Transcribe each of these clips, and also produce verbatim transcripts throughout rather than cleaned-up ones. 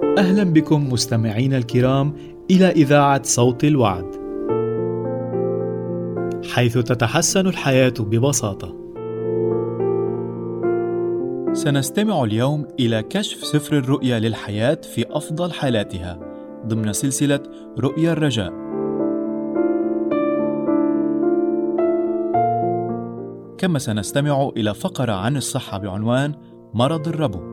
أهلا بكم مستمعين الكرام إلى إذاعة صوت الوعد، حيث تتحسن الحياة ببساطة. سنستمع اليوم إلى كشف سفر الرؤيا للحياة في أفضل حالاتها ضمن سلسلة رؤيا الرجاء. كما سنستمع إلى فقرة عن الصحة بعنوان مرض الربو.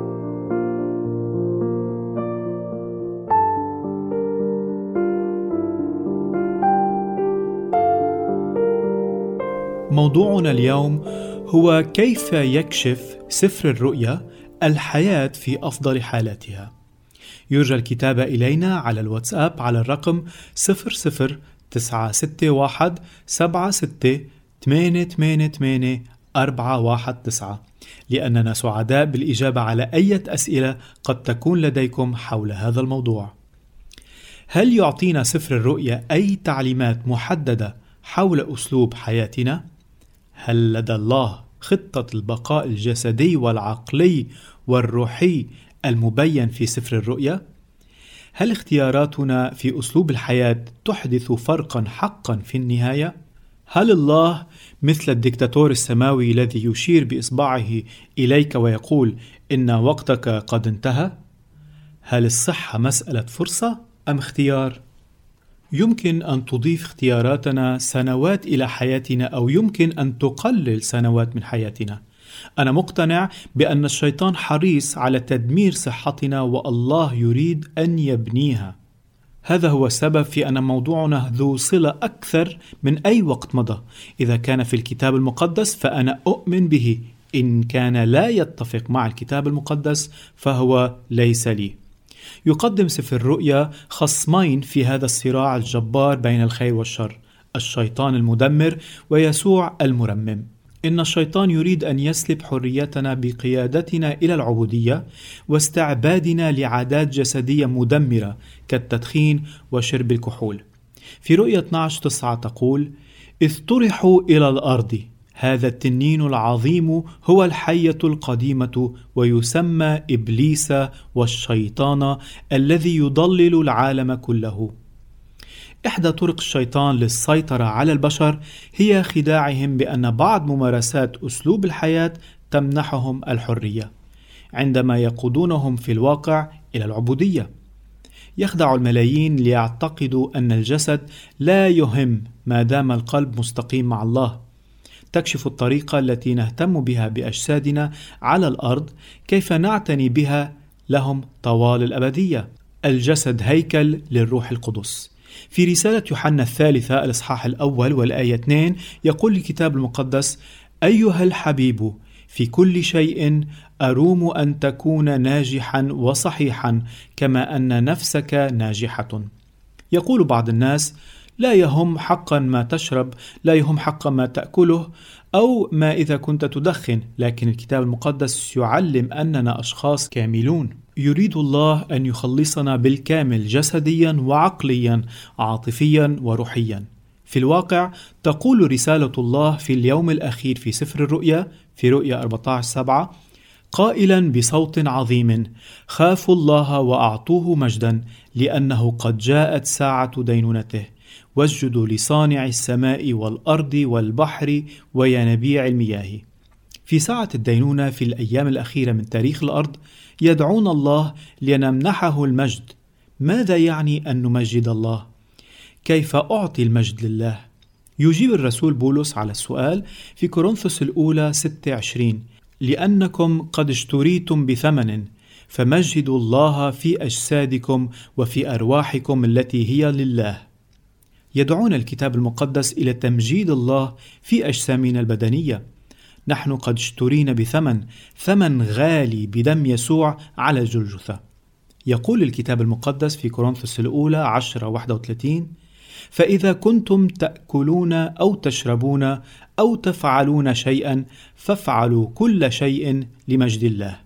موضوعنا اليوم هو كيف يكشف سفر الرؤيا الحياة في أفضل حالاتها. يرجى الكتابة إلينا على الواتساب على الرقم صفر صفر تسعة ستة واحد سبعة ستة ثمانية ثمانية ثمانية أربعة واحد تسعة لأننا سعداء بالإجابة على أي أسئلة قد تكون لديكم حول هذا الموضوع. هل يعطينا سفر الرؤيا أي تعليمات محددة حول أسلوب حياتنا؟ هل لدى الله خطة البقاء الجسدي والعقلي والروحي المبين في سفر الرؤيا؟ هل اختياراتنا في أسلوب الحياة تحدث فرقا حقا في النهاية؟ هل الله مثل الدكتاتور السماوي الذي يشير بإصبعه إليك ويقول إن وقتك قد انتهى؟ هل الصحة مسألة فرصة أم اختيار؟ يمكن أن تضيف اختياراتنا سنوات إلى حياتنا أو يمكن أن تقلل سنوات من حياتنا. أنا مقتنع بأن الشيطان حريص على تدمير صحتنا والله يريد أن يبنيها. هذا هو السبب في أن موضوعنا ذو صلة أكثر من أي وقت مضى. إذا كان في الكتاب المقدس فأنا أؤمن به، إن كان لا يتفق مع الكتاب المقدس فهو ليس لي. يقدم سفر الرؤيا خصمين في هذا الصراع الجبار بين الخير والشر، الشيطان المدمر ويسوع المرمم. إن الشيطان يريد أن يسلب حريتنا بقيادتنا إلى العبودية واستعبادنا لعادات جسدية مدمرة كالتدخين وشرب الكحول. في رؤيا اثني عشر تسعة تقول: إذ طرحوا إلى الأرض، هذا التنين العظيم هو الحية القديمة ويسمى إبليس والشيطان الذي يضلل العالم كله. إحدى طرق الشيطان للسيطرة على البشر هي خداعهم بأن بعض ممارسات أسلوب الحياة تمنحهم الحرية، عندما يقودونهم في الواقع إلى العبودية. يخدع الملايين ليعتقدوا أن الجسد لا يهم ما دام القلب مستقيم مع الله. تكشف الطريقة التي نهتم بها بأجسادنا على الأرض كيف نعتني بها لهم طوال الأبدية. الجسد هيكل للروح القدس. في رسالة يوحنا الثالثة الإصحاح الأول والآية اثنين يقول الكتاب المقدس: أيها الحبيب، في كل شيء أروم أن تكون ناجحا وصحيحا كما أن نفسك ناجحة. يقول بعض الناس: لا يهم حقا ما تشرب، لا يهم حقا ما تأكله، أو ما إذا كنت تدخن. لكن الكتاب المقدس يعلم أننا أشخاص كاملون. يريد الله أن يخلصنا بالكامل جسديا وعقليا، عاطفيا وروحيا. في الواقع تقول رسالة الله في اليوم الأخير في سفر الرؤيا في رؤيا أربعة عشر سبعة قائلا بصوت عظيم: خافوا الله وأعطوه مجدا، لأنه قد جاءت ساعة دينونته، واسجدوا لصانع السماء والأرض والبحر وينابيع المياه. في ساعة الدينونة في الأيام الأخيرة من تاريخ الأرض يدعون الله لنمنحه المجد. ماذا يعني أن نمجد الله؟ كيف أعطي المجد لله؟ يجيب الرسول بولس على السؤال في كورنثوس الأولى ستة عشرين: لأنكم قد اشتريتم بثمن، فمجدوا الله في أجسادكم وفي أرواحكم التي هي لله. يدعون الكتاب المقدس إلى تمجيد الله في أجسامنا البدنية. نحن قد اشترينا بثمن، ثمن غالي بدم يسوع على الجلجثة. يقول الكتاب المقدس في كورنثوس الأولى عشرة واحد وثلاثين: فإذا كنتم تأكلون أو تشربون أو تفعلون شيئا فافعلوا كل شيء لمجد الله.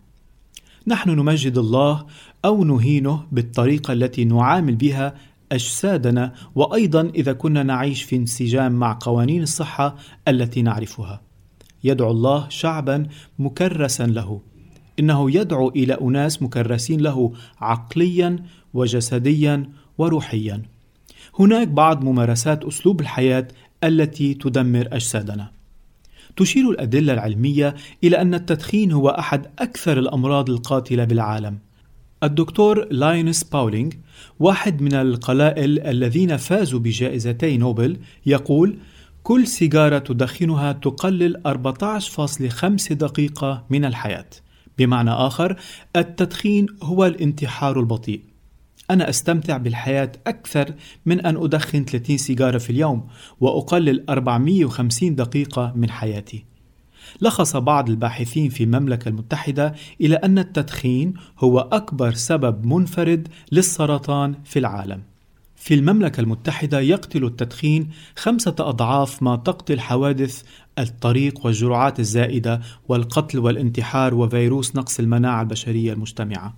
نحن نمجد الله أو نهينه بالطريقة التي نعامل بها أجسادنا، وأيضا إذا كنا نعيش في انسجام مع قوانين الصحة التي نعرفها. يدعو الله شعبا مكرسا له. إنه يدعو إلى أناس مكرسين له عقليا وجسديا وروحيا. هناك بعض ممارسات أسلوب الحياة التي تدمر أجسادنا. تشير الأدلة العلمية إلى أن التدخين هو أحد أكثر الأمراض القاتلة بالعالم. الدكتور لاينس باولينغ، واحد من القلائل الذين فازوا بجائزتي نوبل، يقول: كل سيجارة تدخنها تقلل أربعة عشر فاصلة خمسة دقيقة من الحياة. بمعنى آخر، التدخين هو الانتحار البطيء. أنا أستمتع بالحياة أكثر من أن أدخن ثلاثين سيجارة في اليوم وأقلل أربعمئة وخمسين دقيقة من حياتي. لخص بعض الباحثين في المملكة المتحدة إلى أن التدخين هو أكبر سبب منفرد للسرطان في العالم. في المملكة المتحدة يقتل التدخين خمسة أضعاف ما تقتل حوادث الطريق والجرعات الزائدة والقتل والانتحار وفيروس نقص المناعة البشرية المجتمعة.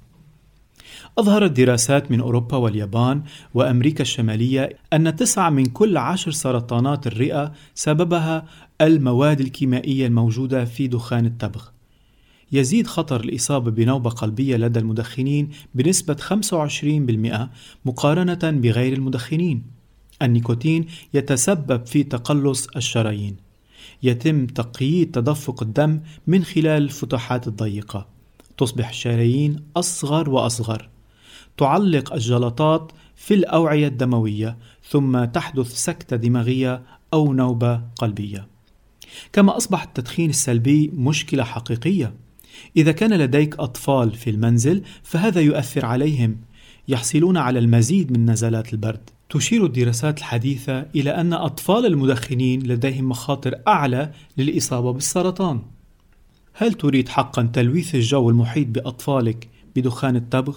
أظهرت دراسات من أوروبا واليابان وأمريكا الشمالية أن تسعة من كل عشر سرطانات الرئة سببها المواد الكيميائية الموجودة في دخان التبغ. يزيد خطر الإصابة بنوبة قلبية لدى المدخنين بنسبة خمسة وعشرين بالمئة مقارنة بغير المدخنين. النيكوتين يتسبب في تقلص الشرايين. يتم تقييد تدفق الدم من خلال الفتحات الضيقة. تصبح الشرايين أصغر وأصغر. تعلق الجلطات في الأوعية الدموية، ثم تحدث سكتة دماغية أو نوبة قلبية. كما أصبح التدخين السلبي مشكلة حقيقية. إذا كان لديك أطفال في المنزل فهذا يؤثر عليهم، يحصلون على المزيد من نزلات البرد. تشير الدراسات الحديثة إلى أن أطفال المدخنين لديهم مخاطر أعلى للإصابة بالسرطان. هل تريد حقا تلويث الجو المحيط بأطفالك بدخان التبغ؟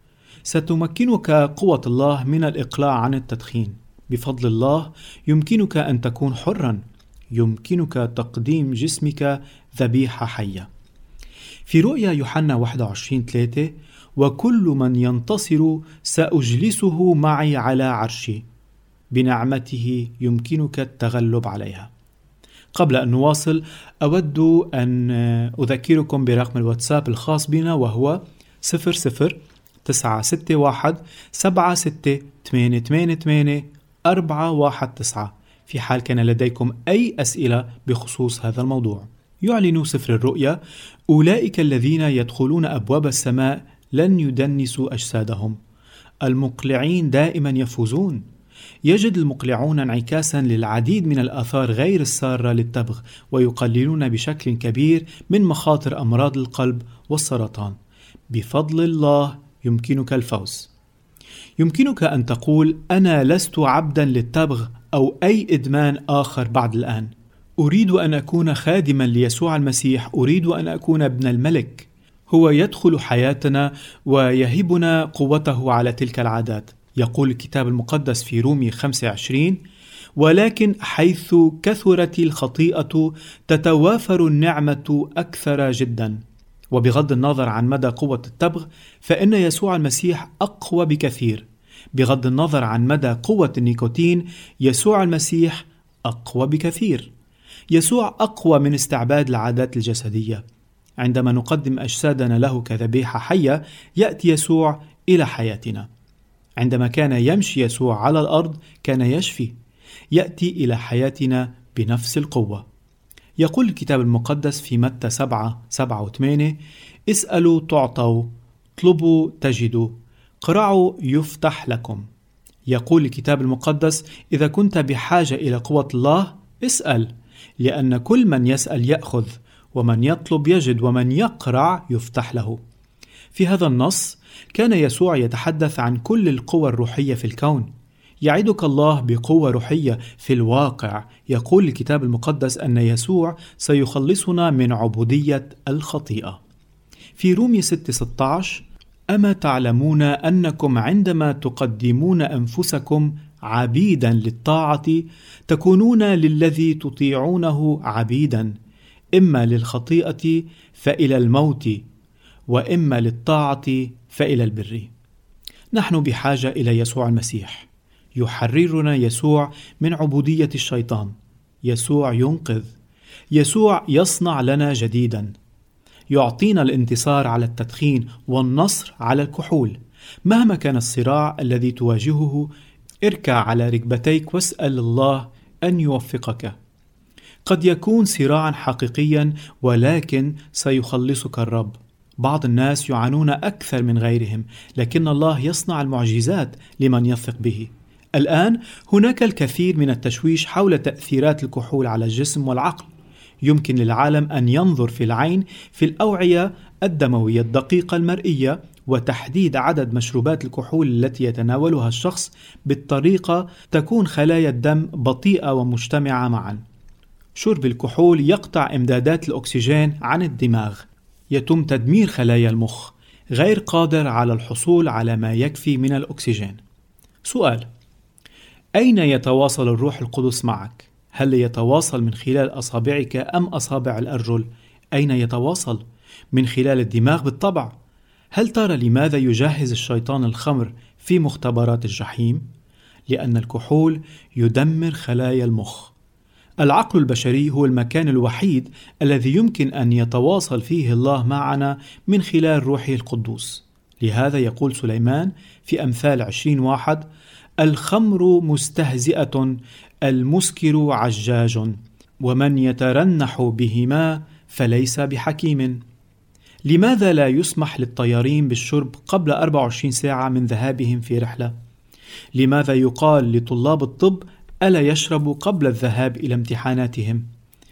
ستمكنك قوة الله من الإقلاع عن التدخين. بفضل الله يمكنك أن تكون حرا. يمكنك تقديم جسمك ذبيحة حية. في رؤيا يوحنا واحد وعشرين ثلاثة: وكل من ينتصر سأجلسه معي على عرشي، بنعمته يمكنك التغلب عليها. قبل أن نواصل أود أن أذكركم برقم الواتساب الخاص بنا، وهو صفر صفر تسعة ستة واحد سبعة ستة ثمانية ثمانية ثمانية أربعة واحد تسعة في حال كان لديكم أي أسئلة بخصوص هذا الموضوع. يعلن سفر الرؤيا: أولئك الذين يدخلون أبواب السماء لن يدنسوا أجسادهم، المقلعين دائما يفوزون. يجد المقلعون انعكاسا للعديد من الآثار غير السارة للتبغ، ويقللون بشكل كبير من مخاطر أمراض القلب والسرطان. بفضل الله يمكنك الفوز. يمكنك أن تقول: أنا لست عبدا للتبغ أو أي إدمان آخر بعد الآن. أريد أن أكون خادما ليسوع المسيح. أريد أن أكون ابن الملك. هو يدخل حياتنا ويهبنا قوته على تلك العادات. يقول الكتاب المقدس في رومية خمسة وعشرين: ولكن حيث كثرت الخطيئة تتوافر النعمة أكثر جدا. وبغض النظر عن مدى قوة التبغ فإن يسوع المسيح أقوى بكثير. بغض النظر عن مدى قوة النيكوتين، يسوع المسيح أقوى بكثير. يسوع أقوى من استعباد العادات الجسدية. عندما نقدم أجسادنا له كذبيحة حية، يأتي يسوع إلى حياتنا. عندما كان يمشي يسوع على الأرض كان يشفي. يأتي إلى حياتنا بنفس القوة. يقول الكتاب المقدس في متى سبعة سبعة وثمانية: اسألوا تعطوا، اطلبوا تجدوا، قرعوا يفتح لكم. يقول الكتاب المقدس: إذا كنت بحاجة إلى قوة الله اسأل، لأن كل من يسأل يأخذ، ومن يطلب يجد، ومن يقرع يفتح له. في هذا النص كان يسوع يتحدث عن كل القوى الروحية في الكون. يعدك الله بقوة روحية في الواقع. يقول الكتاب المقدس أن يسوع سيخلصنا من عبودية الخطيئة. في رومية ستة ستة عشر: أما تعلمون أنكم عندما تقدمون أنفسكم عبيدا للطاعة تكونون للذي تطيعونه عبيدا، إما للخطيئة فإلى الموت، وإما للطاعة فإلى البر. نحن بحاجة إلى يسوع المسيح. يحررنا يسوع من عبودية الشيطان. يسوع ينقذ. يسوع يصنع لنا جديدا. يعطينا الانتصار على التدخين والنصر على الكحول. مهما كان الصراع الذي تواجهه، اركع على ركبتيك واسأل الله أن يوفقك. قد يكون صراعا حقيقيا، ولكن سيخلصك الرب. بعض الناس يعانون أكثر من غيرهم، لكن الله يصنع المعجزات لمن يثق به. الآن هناك الكثير من التشويش حول تأثيرات الكحول على الجسم والعقل. يمكن للعالم أن ينظر في العين في الأوعية الدموية الدقيقة المرئية وتحديد عدد مشروبات الكحول التي يتناولها الشخص بالطريقة تكون خلايا الدم بطيئة ومجتمعة معا. شرب الكحول يقطع إمدادات الأكسجين عن الدماغ، يتم تدمير خلايا المخ، غير قادر على الحصول على ما يكفي من الأكسجين. سؤال: أين يتواصل الروح القدس معك؟ هل يتواصل من خلال أصابعك أم أصابع الأرجل؟ أين يتواصل؟ من خلال الدماغ بالطبع. هل ترى لماذا يجهز الشيطان الخمر في مختبرات الجحيم؟ لأن الكحول يدمر خلايا المخ. العقل البشري هو المكان الوحيد الذي يمكن أن يتواصل فيه الله معنا من خلال روحه القدوس. لهذا يقول سليمان في أمثال عشرين واحد: الخمر مستهزئة، المسكر عجاج، ومن يترنح بهما فليس بحكيم. لماذا لا يسمح للطيارين بالشرب قبل أربع وعشرين ساعة من ذهابهم في رحلة؟ لماذا يقال لطلاب الطب ألا يشربوا قبل الذهاب إلى امتحاناتهم؟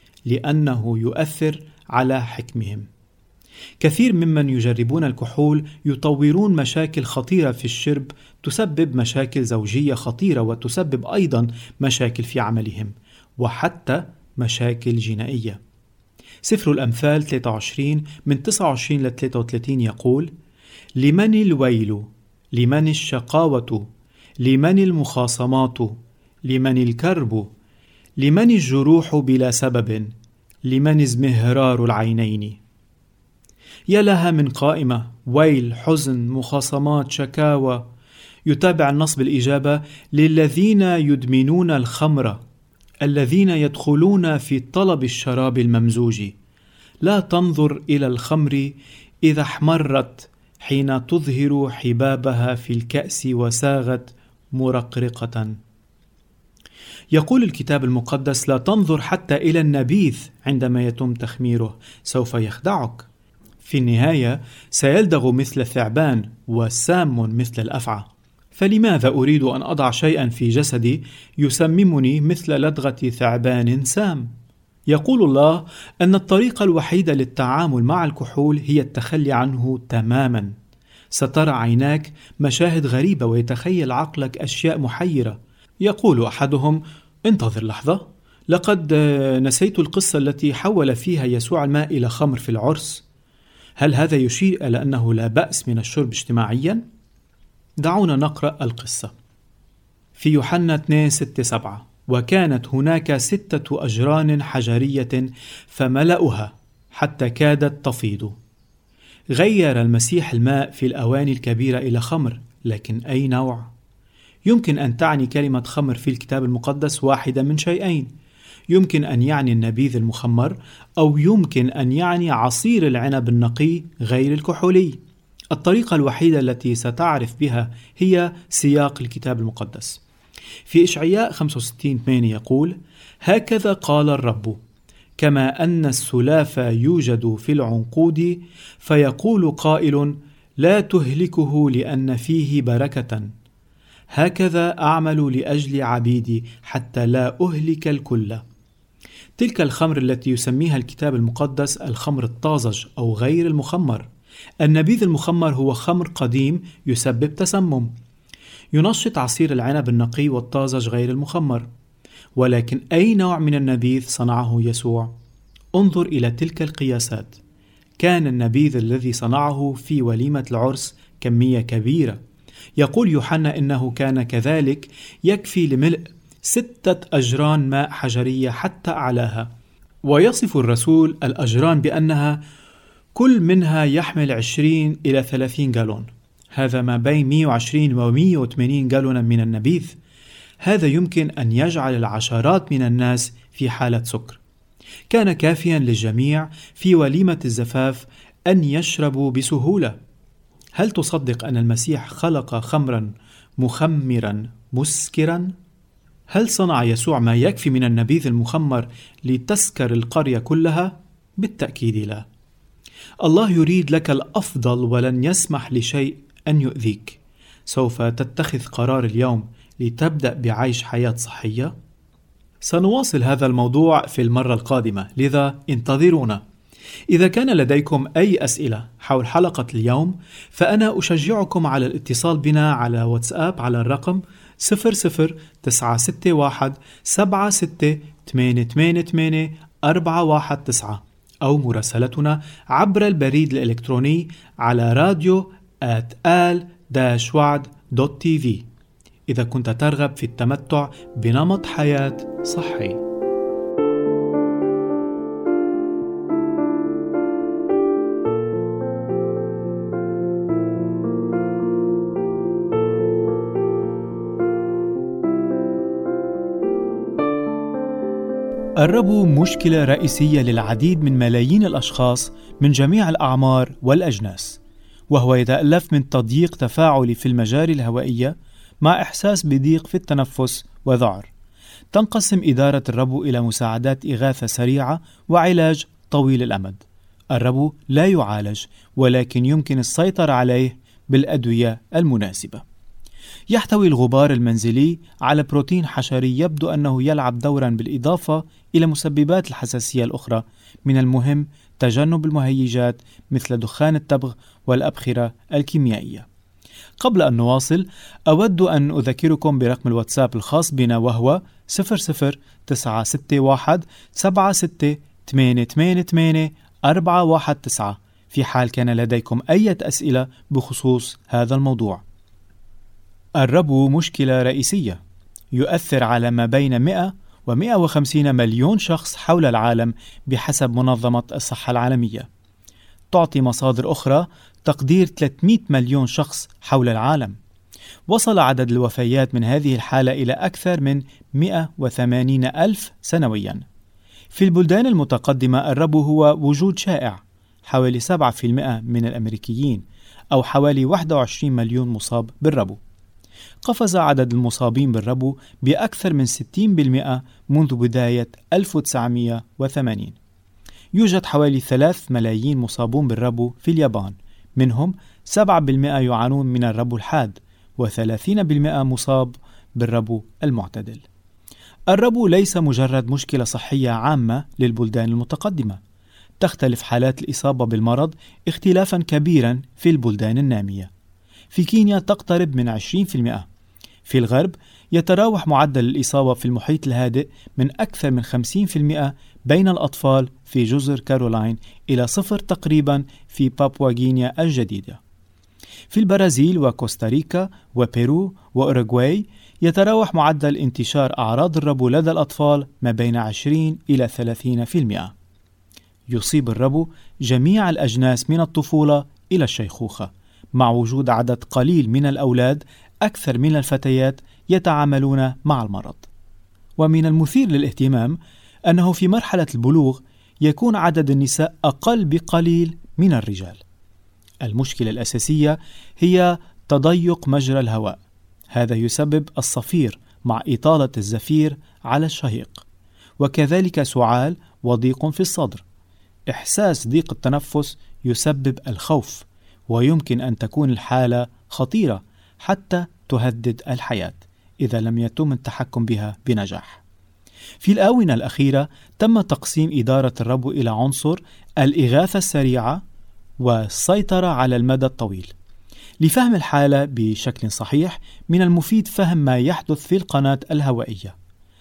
لأنه يؤثر على حكمهم. كثير ممن يجربون الكحول يطورون مشاكل خطيرة في الشرب، تسبب مشاكل زوجية خطيرة، وتسبب أيضا مشاكل في عملهم، وحتى مشاكل جنائية. سفر الأمثال ثلاثة وعشرين من تسعة وعشرين ل ثلاثة وثلاثين يقول: لمن الويل، لمن الشقاوة، لمن المخاصمات، لمن الكرب، لمن الجروح بلا سبب، لمن ازمهرار العينين. يا لها من قائمة: ويل، حزن، مخاصمات، شكاوى. يتابع النص بالإجابة: للذين يدمنون الخمر، الذين يدخلون في طلب الشراب الممزوج. لا تنظر إلى الخمر إذا احمرت، حين تظهر حبابها في الكأس وساغت مرقرقة. يقول الكتاب المقدس: لا تنظر حتى إلى النبيذ عندما يتم تخميره، سوف يخدعك. في النهاية سيلدغ مثل الثعبان وسام مثل الأفعى. فلماذا أريد أن أضع شيئا في جسدي يسممني مثل لدغة ثعبان سام؟ يقول الله أن الطريقة الوحيدة للتعامل مع الكحول هي التخلي عنه تماما. سترى عيناك مشاهد غريبة ويتخيل عقلك أشياء محيرة. يقول أحدهم: انتظر لحظة، لقد نسيت القصة التي حول فيها يسوع الماء إلى خمر في العرس. هل هذا يشير إلى أنه لا بأس من الشرب اجتماعيا؟ دعونا نقرأ القصة. في يوحنا اثنين ستة سبعة: وكانت هناك ستة أجران حجرية فملأها حتى كادت تفيض. غير المسيح الماء في الأواني الكبيرة إلى خمر، لكن أي نوع؟ يمكن أن تعني كلمة خمر في الكتاب المقدس واحدة من شيئين: يمكن أن يعني النبيذ المخمر، أو يمكن أن يعني عصير العنب النقي غير الكحولي. الطريقة الوحيدة التي ستعرف بها هي سياق الكتاب المقدس. في إشعياء خمسة وستين ثمانية يقول: هكذا قال الرب: كما أن السلاف يوجد في العنقود، فيقول قائل: لا تهلكه لأن فيه بركة. هكذا أعمل لأجل عبيدي حتى لا أهلك الكل. تلك الخمر التي يسميها الكتاب المقدس الخمر الطازج أو غير المخمر. النبيذ المخمر هو خمر قديم يسبب تسمم، ينشط عصير العنب النقي والطازج غير المخمر. ولكن أي نوع من النبيذ صنعه يسوع؟ انظر إلى تلك القياسات. كان النبيذ الذي صنعه في وليمة العرس كمية كبيرة. يقول يوحنا إنه كان كذلك يكفي لملء ستة أجران ماء حجرية حتى أعلاها. ويصف الرسول الأجران بأنها كل منها يحمل عشرين إلى ثلاثين جالون. هذا ما بين مئة وعشرين و مئة وثمانين جالونا من النبيذ. هذا يمكن أن يجعل العشرات من الناس في حالة سكر. كان كافيا للجميع في وليمة الزفاف أن يشربوا بسهولة. هل تصدق أن المسيح خلق خمرا مخمرا مسكرا؟ هل صنع يسوع ما يكفي من النبيذ المخمر لتسكر القرية كلها؟ بالتأكيد لا. الله يريد لك الأفضل ولن يسمح لشيء أن يؤذيك. سوف تتخذ قرار اليوم لتبدأ بعيش حياة صحية؟ سنواصل هذا الموضوع في المرة القادمة، لذا انتظرونا. إذا كان لديكم أي أسئلة حول حلقة اليوم فأنا أشجعكم على الاتصال بنا على واتساب على الرقم صفر صفر تسعة ستة واحد سبعة ستة ثمانية ثمانية ثمانية أربعة واحد تسعة أو مراسلتنا عبر البريد الإلكتروني على راديو آت آل داش وعد دوت تي في إذا كنت ترغب في التمتع بنمط حياة صحي. الربو مشكلة رئيسية للعديد من ملايين الأشخاص من جميع الأعمار والأجناس، وهو يتألف من تضييق تفاعلي في المجاري الهوائية مع إحساس بضيق في التنفس وذعر. تنقسم إدارة الربو إلى مساعدات إغاثة سريعة وعلاج طويل الأمد. الربو لا يعالج، ولكن يمكن السيطرة عليه بالأدوية المناسبة. يحتوي الغبار المنزلي على بروتين حشري يبدو أنه يلعب دورا بالإضافة إلى مسببات الحساسية الأخرى. من المهم تجنب المهيجات مثل دخان التبغ والأبخرة الكيميائية. قبل أن نواصل أود أن أذكركم برقم الواتساب الخاص بنا، وهو صفر صفر تسعة ستة واحد سبعة ستة ثمانية ثمانية ثمانية أربعة واحد تسعة في حال كان لديكم أي أسئلة بخصوص هذا الموضوع. الربو مشكلة رئيسية يؤثر على ما بين مئة ومئة وخمسين مليون شخص حول العالم بحسب منظمة الصحة العالمية. تعطي مصادر أخرى تقدير ثلاثمئة مليون شخص حول العالم. وصل عدد الوفيات من هذه الحالة إلى أكثر من مئة وثمانين ألف سنويا. في البلدان المتقدمة الربو هو وجود شائع، حوالي سبعة بالمئة من الأمريكيين أو حوالي واحد وعشرين مليون مصاب بالربو. قفز عدد المصابين بالربو بأكثر من ستين بالمئة منذ بداية ألف وتسعمئة وثمانين. يوجد حوالي ثلاثة ملايين مصابون بالربو في اليابان، منهم سبعة بالمئة يعانون من الربو الحاد وثلاثين بالمئة مصاب بالربو المعتدل. الربو ليس مجرد مشكلة صحية عامة للبلدان المتقدمة. تختلف حالات الإصابة بالمرض اختلافا كبيرا في البلدان النامية. في كينيا تقترب من عشرين بالمئة. في الغرب يتراوح معدل الإصابة في المحيط الهادئ من أكثر من خمسين بالمئة بين الأطفال في جزر كارولاين إلى صفر تقريبا في بابوا غينيا الجديدة. في البرازيل وكوستاريكا وبيرو وأوروغواي يتراوح معدل انتشار أعراض الربو لدى الأطفال ما بين عشرين إلى ثلاثين بالمئة. يصيب الربو جميع الأجناس من الطفولة إلى الشيخوخة، مع وجود عدد قليل من الأولاد أكثر من الفتيات يتعاملون مع المرض. ومن المثير للاهتمام أنه في مرحلة البلوغ يكون عدد النساء أقل بقليل من الرجال. المشكلة الأساسية هي تضيق مجرى الهواء. هذا يسبب الصفير مع إطالة الزفير على الشهيق، وكذلك سعال وضيق في الصدر. إحساس ضيق التنفس يسبب الخوف، ويمكن أن تكون الحالة خطيرة حتى تهدد الحياة إذا لم يتم التحكم بها بنجاح. في الآونة الأخيرة تم تقسيم إدارة الربو إلى عنصر الإغاثة السريعة والسيطرة على المدى الطويل. لفهم الحالة بشكل صحيح من المفيد فهم ما يحدث في القناة الهوائية.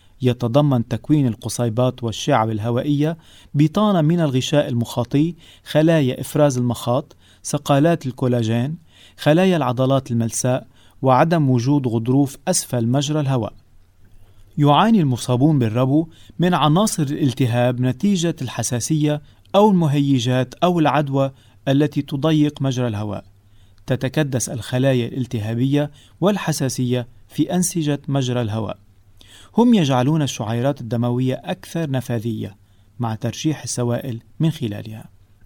يتضمن تكوين القصيبات والشعب الهوائية بطانة من الغشاء المخاطي، خلايا إفراز المخاط، صقالات الكولاجين، خلايا العضلات الملساء، وعدم وجود غضروف أسفل مجرى الهواء. يعاني المصابون بالربو من عناصر الالتهاب نتيجة الحساسية أو المهيجات أو العدوى التي تضيق مجرى الهواء. تتكدس الخلايا الالتهابية والحساسية في أنسجة مجرى الهواء. هم يجعلون الشعيرات الدموية أكثر نفاذية، مع ترشيح السوائل من خلالها.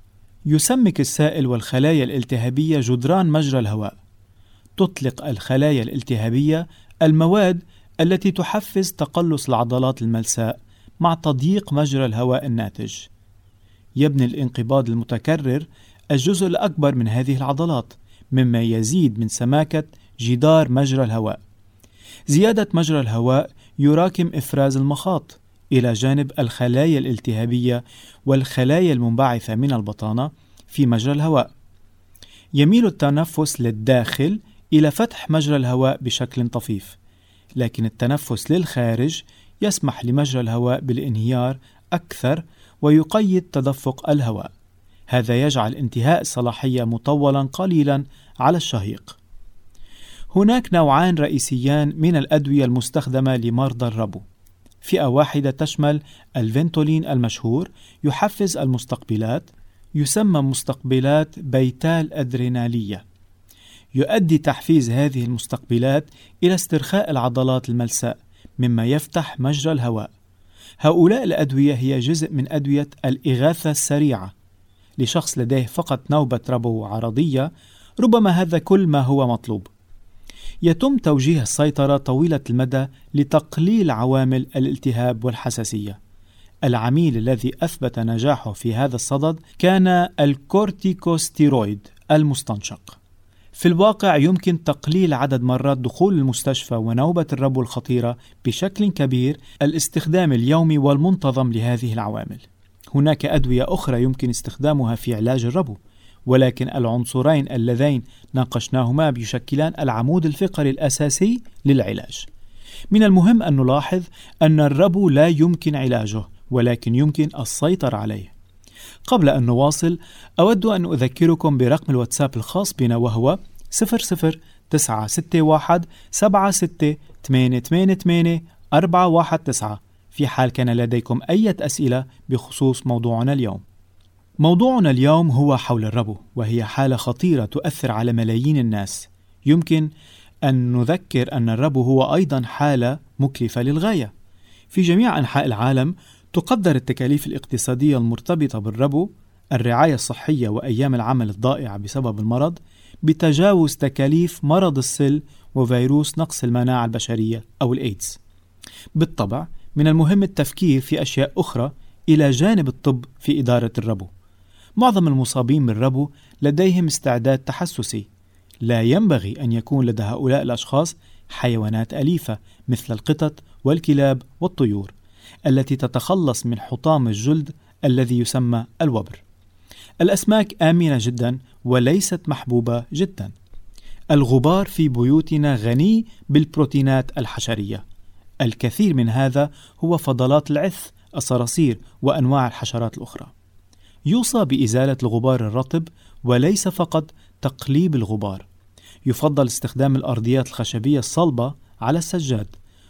يسمك السائل والخلايا الالتهابية جدران مجرى الهواء. تطلق الخلايا الالتهابية المواد التي تحفز تقلص العضلات الملساء مع تضييق مجرى الهواء الناتج. يبني الانقباض المتكرر الجزء الأكبر من هذه العضلات، مما يزيد من سماكة جدار مجرى الهواء. زيادة مجرى الهواء يراكم إفراز المخاط إلى جانب الخلايا الالتهابية والخلايا المنبعثة من البطانة في مجرى الهواء. يميل التنفس للداخل إلى فتح مجرى الهواء بشكل طفيف، لكن التنفس للخارج يسمح لمجرى الهواء بالانهيار أكثر ويقيد تدفق الهواء. هذا يجعل انتهاء الصلاحية مطولا قليلا على الشهيق. هناك نوعان رئيسيان من الأدوية المستخدمة لمرضى الربو. فئة واحدة تشمل الفنتولين المشهور، يحفز المستقبلات، يسمى مستقبلات بيتال أدرينالية. يؤدي تحفيز هذه المستقبلات إلى استرخاء العضلات الملساء، مما يفتح مجرى الهواء. هؤلاء الأدوية هي جزء من أدوية الإغاثة السريعة لشخص لديه فقط نوبة ربو عرضية. ربما هذا كل ما هو مطلوب. يتم توجيه السيطرة طويلة المدى لتقليل عوامل الالتهاب والحساسية. العميل الذي أثبت نجاحه في هذا الصدد كان الكورتيكوستيرويد المستنشق. في الواقع يمكن تقليل عدد مرات دخول المستشفى ونوبة الربو الخطيرة بشكل كبير الاستخدام اليومي والمنتظم لهذه العوامل. هناك أدوية أخرى يمكن استخدامها في علاج الربو، ولكن العنصرين اللذين ناقشناهما بيشكلان العمود الفقري الأساسي للعلاج. من المهم أن نلاحظ أن الربو لا يمكن علاجه، ولكن يمكن السيطرة عليه. قبل أن نواصل أود أن أذكركم برقم الواتساب الخاص بنا، وهو صفر صفر تسعة ستة واحد سبعة ستة ثمانية ثمانية ثمانية أربعة واحد تسعة في حال كان لديكم أي أسئلة بخصوص موضوعنا اليوم. موضوعنا اليوم هو حول الربو، وهي حالة خطيرة تؤثر على ملايين الناس. يمكن أن نذكر أن الربو هو أيضا حالة مكلفة للغاية. في جميع أنحاء العالم تقدر التكاليف الاقتصادية المرتبطة بالربو، الرعاية الصحية وأيام العمل الضائعة بسبب المرض، بتجاوز تكاليف مرض السل وفيروس نقص المناعة البشرية أو الإيدز. بالطبع من المهم التفكير في أشياء أخرى إلى جانب الطب في إدارة الربو. معظم المصابين بالربو لديهم استعداد تحسسي. لا ينبغي أن يكون لدى هؤلاء الأشخاص حيوانات أليفة مثل القطط والكلاب والطيور التي تتخلص من حطام الجلد الذي يسمى الوبر. الأسماك آمنة جدا وليست محبوبة جدا. الغبار في بيوتنا غني بالبروتينات الحشرية. الكثير من هذا هو فضلات العث، الصراصير وأنواع الحشرات الأخرى. يوصى بإزالة الغبار الرطب وليس فقط تقليب الغبار. يفضل استخدام الأرضيات الخشبية الصلبة على السجاد،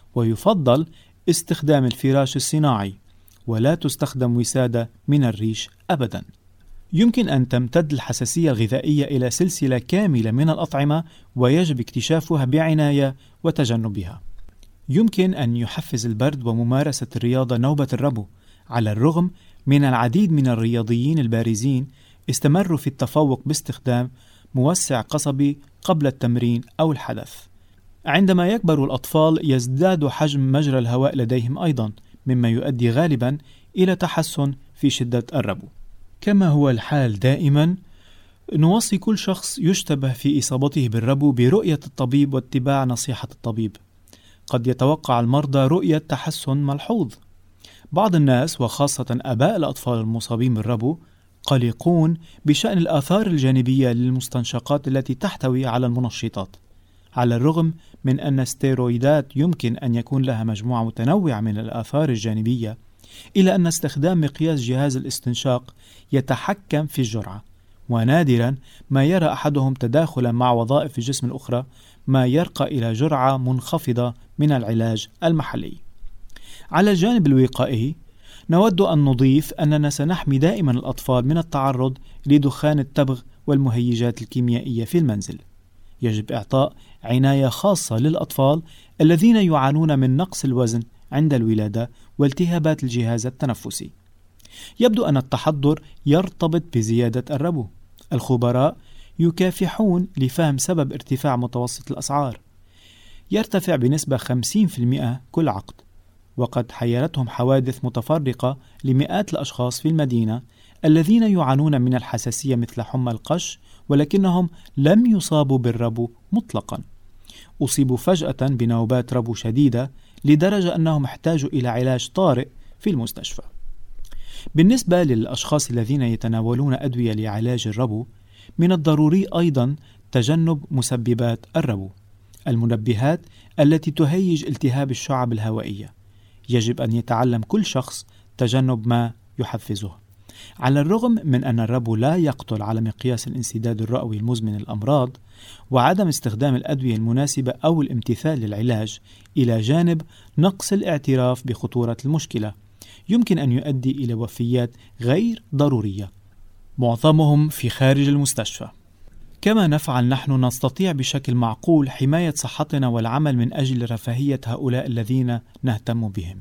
ويفضل استخدام الفراش الصناعي، ولا تستخدم وسادة من الريش أبدا. يمكن أن تمتد الحساسية الغذائية إلى سلسلة كاملة من الأطعمة، ويجب اكتشافها بعناية وتجنبها. يمكن أن يحفز البرد وممارسة الرياضة نوبة الربو. على الرغم من العديد من الرياضيين البارزين استمروا في التفوق باستخدام موسع قصبي قبل التمرين أو الحدث. عندما يكبر الأطفال يزداد حجم مجرى الهواء لديهم أيضا، مما يؤدي غالبا إلى تحسن في شدة الربو. كما هو الحال دائما، نوصي كل شخص يشتبه في إصابته بالربو برؤية الطبيب واتباع نصيحة الطبيب. قد يتوقع المرضى رؤية تحسن ملحوظ. بعض الناس وخاصة آباء الأطفال المصابين بالربو قلقون بشأن الآثار الجانبية للمستنشقات التي تحتوي على المنشطات. على الرغم من أن الستيرويدات يمكن أن يكون لها مجموعة متنوعة من الآثار الجانبية، إلا أن استخدام مقياس جهاز الاستنشاق يتحكم في الجرعة، ونادرا ما يرى أحدهم تداخلا مع وظائف الجسم الأخرى، ما يرقى إلى جرعة منخفضة من العلاج المحلي. على الجانب الوقائي، نود أن نضيف أننا سنحمي دائما الأطفال من التعرض لدخان التبغ والمهيجات الكيميائية في المنزل. يجب إعطاء عناية خاصة للأطفال الذين يعانون من نقص الوزن عند الولادة والتهابات الجهاز التنفسي. يبدو أن التحضر يرتبط بزيادة الربو. الخبراء يكافحون لفهم سبب ارتفاع متوسط الأسعار، يرتفع بنسبة خمسين بالمئة كل عقد، وقد حيرتهم حوادث متفرقة لمئات الأشخاص في المدينة الذين يعانون من الحساسية مثل حمى القش، ولكنهم لم يصابوا بالربو مطلقا. أصيبوا فجأة بنوبات ربو شديدة لدرجة أنهم احتاجوا إلى علاج طارئ في المستشفى. بالنسبة للأشخاص الذين يتناولون أدوية لعلاج الربو، من الضروري أيضا تجنب مسببات الربو، المنبهات التي تهيج التهاب الشعب الهوائية. يجب أن يتعلم كل شخص تجنب ما يحفزه. على الرغم من أن الربو لا يقتل على مقياس الانسداد الرئوي المزمن الأمراض، وعدم استخدام الأدوية المناسبة أو الامتثال للعلاج إلى جانب نقص الاعتراف بخطورة المشكلة يمكن أن يؤدي إلى وفيات غير ضرورية، معظمهم في خارج المستشفى. كما نفعل نحن نستطيع بشكل معقول حماية صحتنا والعمل من أجل رفاهية هؤلاء الذين نهتم بهم.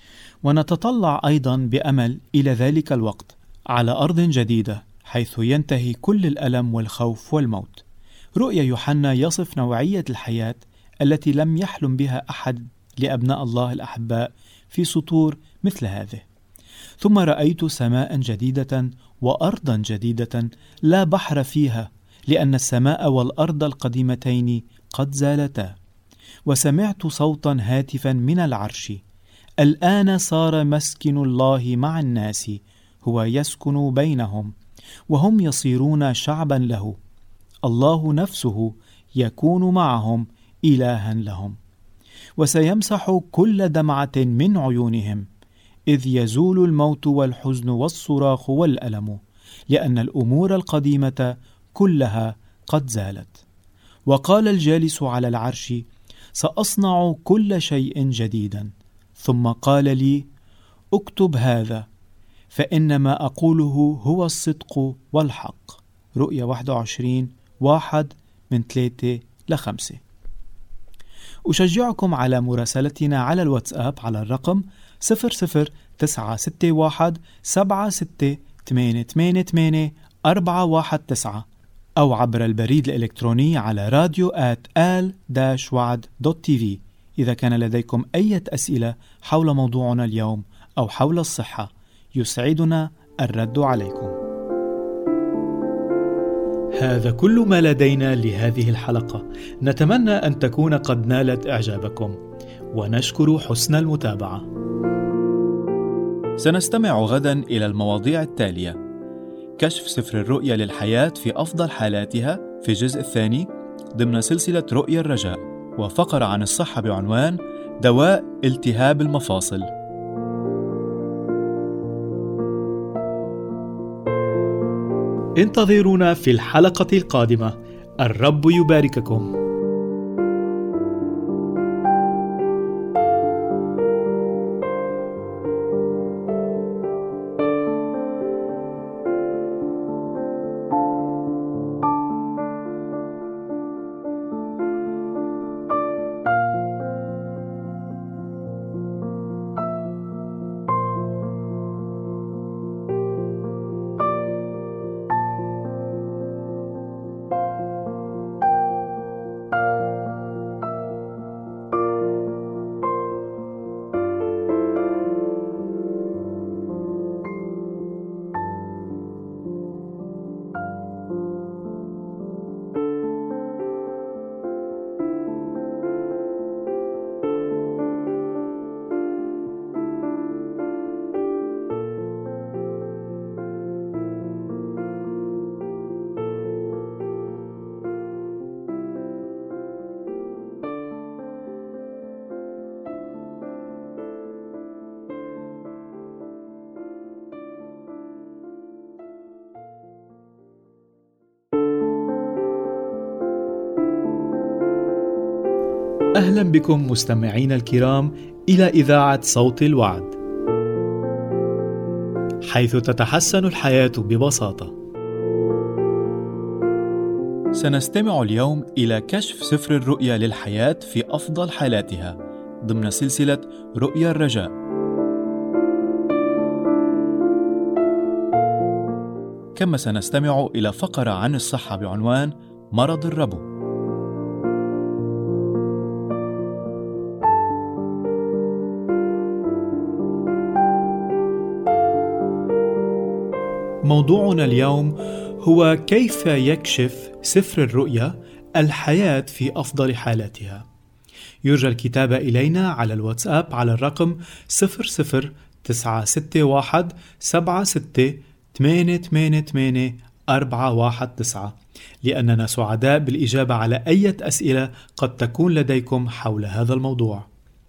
ونتطلع أيضا بأمل إلى ذلك الوقت على أرض جديدة حيث ينتهي كل الألم والخوف والموت. رؤيا يوحنا يصف نوعية الحياة التي لم يحلم بها أحد لأبناء الله الأحباء في سطور مثل هذه: ثم رأيت سماء جديدة وأرضا جديدة لا بحر فيها، لأن السماء والأرض القديمتين قد زالتا. وسمعت صوتا هاتفا من العرش: الآن صار مسكن الله مع الناس، هو يسكن بينهم، وهم يصيرون شعبا له، الله نفسه يكون معهم إلها لهم، وسيمسح كل دمعة من عيونهم، إذ يزول الموت والحزن والصراخ والألم، لأن الأمور القديمة كلها قد زالت. وقال الجالس على العرش: سأصنع كل شيء جديدا. ثم قال لي: اكتب هذا، فإن ما أقوله هو الصدق والحق. رؤيا واحد وعشرين واحد من ثلاثة لخمسة. أشجعكم على مراسلتنا على الواتساب على الرقم صفر صفر تسعة ستة واحد سبعة ستة ثمانية ثمانية ثمانية أربعة واحد تسعة، أو عبر البريد الإلكتروني على راديو آت آل وعد دوت تي في إذا كان لديكم أي أسئلة حول موضوعنا اليوم أو حول الصحة. يسعدنا الرد عليكم. هذا كل ما لدينا لهذه الحلقة، نتمنى أن تكون قد نالت إعجابكم، ونشكر حسن المتابعة. سنستمع غدا إلى المواضيع التالية: كشف سفر الرؤيا للحياة في أفضل حالاتها في الجزء الثاني ضمن سلسلة رؤيا الرجاء، وفقرة عن الصحة بعنوان دواء التهاب المفاصل. انتظرونا في الحلقة القادمة. الرب يبارككم. أهلا بكم مستمعين الكرام إلى إذاعة صوت الوعد، حيث تتحسن الحياة ببساطة. سنستمع اليوم إلى كشف سفر الرؤيا للحياة في أفضل حالاتها ضمن سلسلة رؤيا الرجاء. وكما سنستمع إلى فقرة عن الصحة بعنوان مرض الربو. موضوعنا اليوم هو كيف يكشف سفر الرؤيا الحياة في أفضل حالاتها. يرجى الكتابة إلينا على الواتساب على الرقم صفر صفر تسعة ستة واحد سبعة ستة ثمانية ثمانية ثمانية أربعة واحد تسعة لأننا سعداء بالإجابة على أي أسئلة قد تكون لديكم حول هذا الموضوع.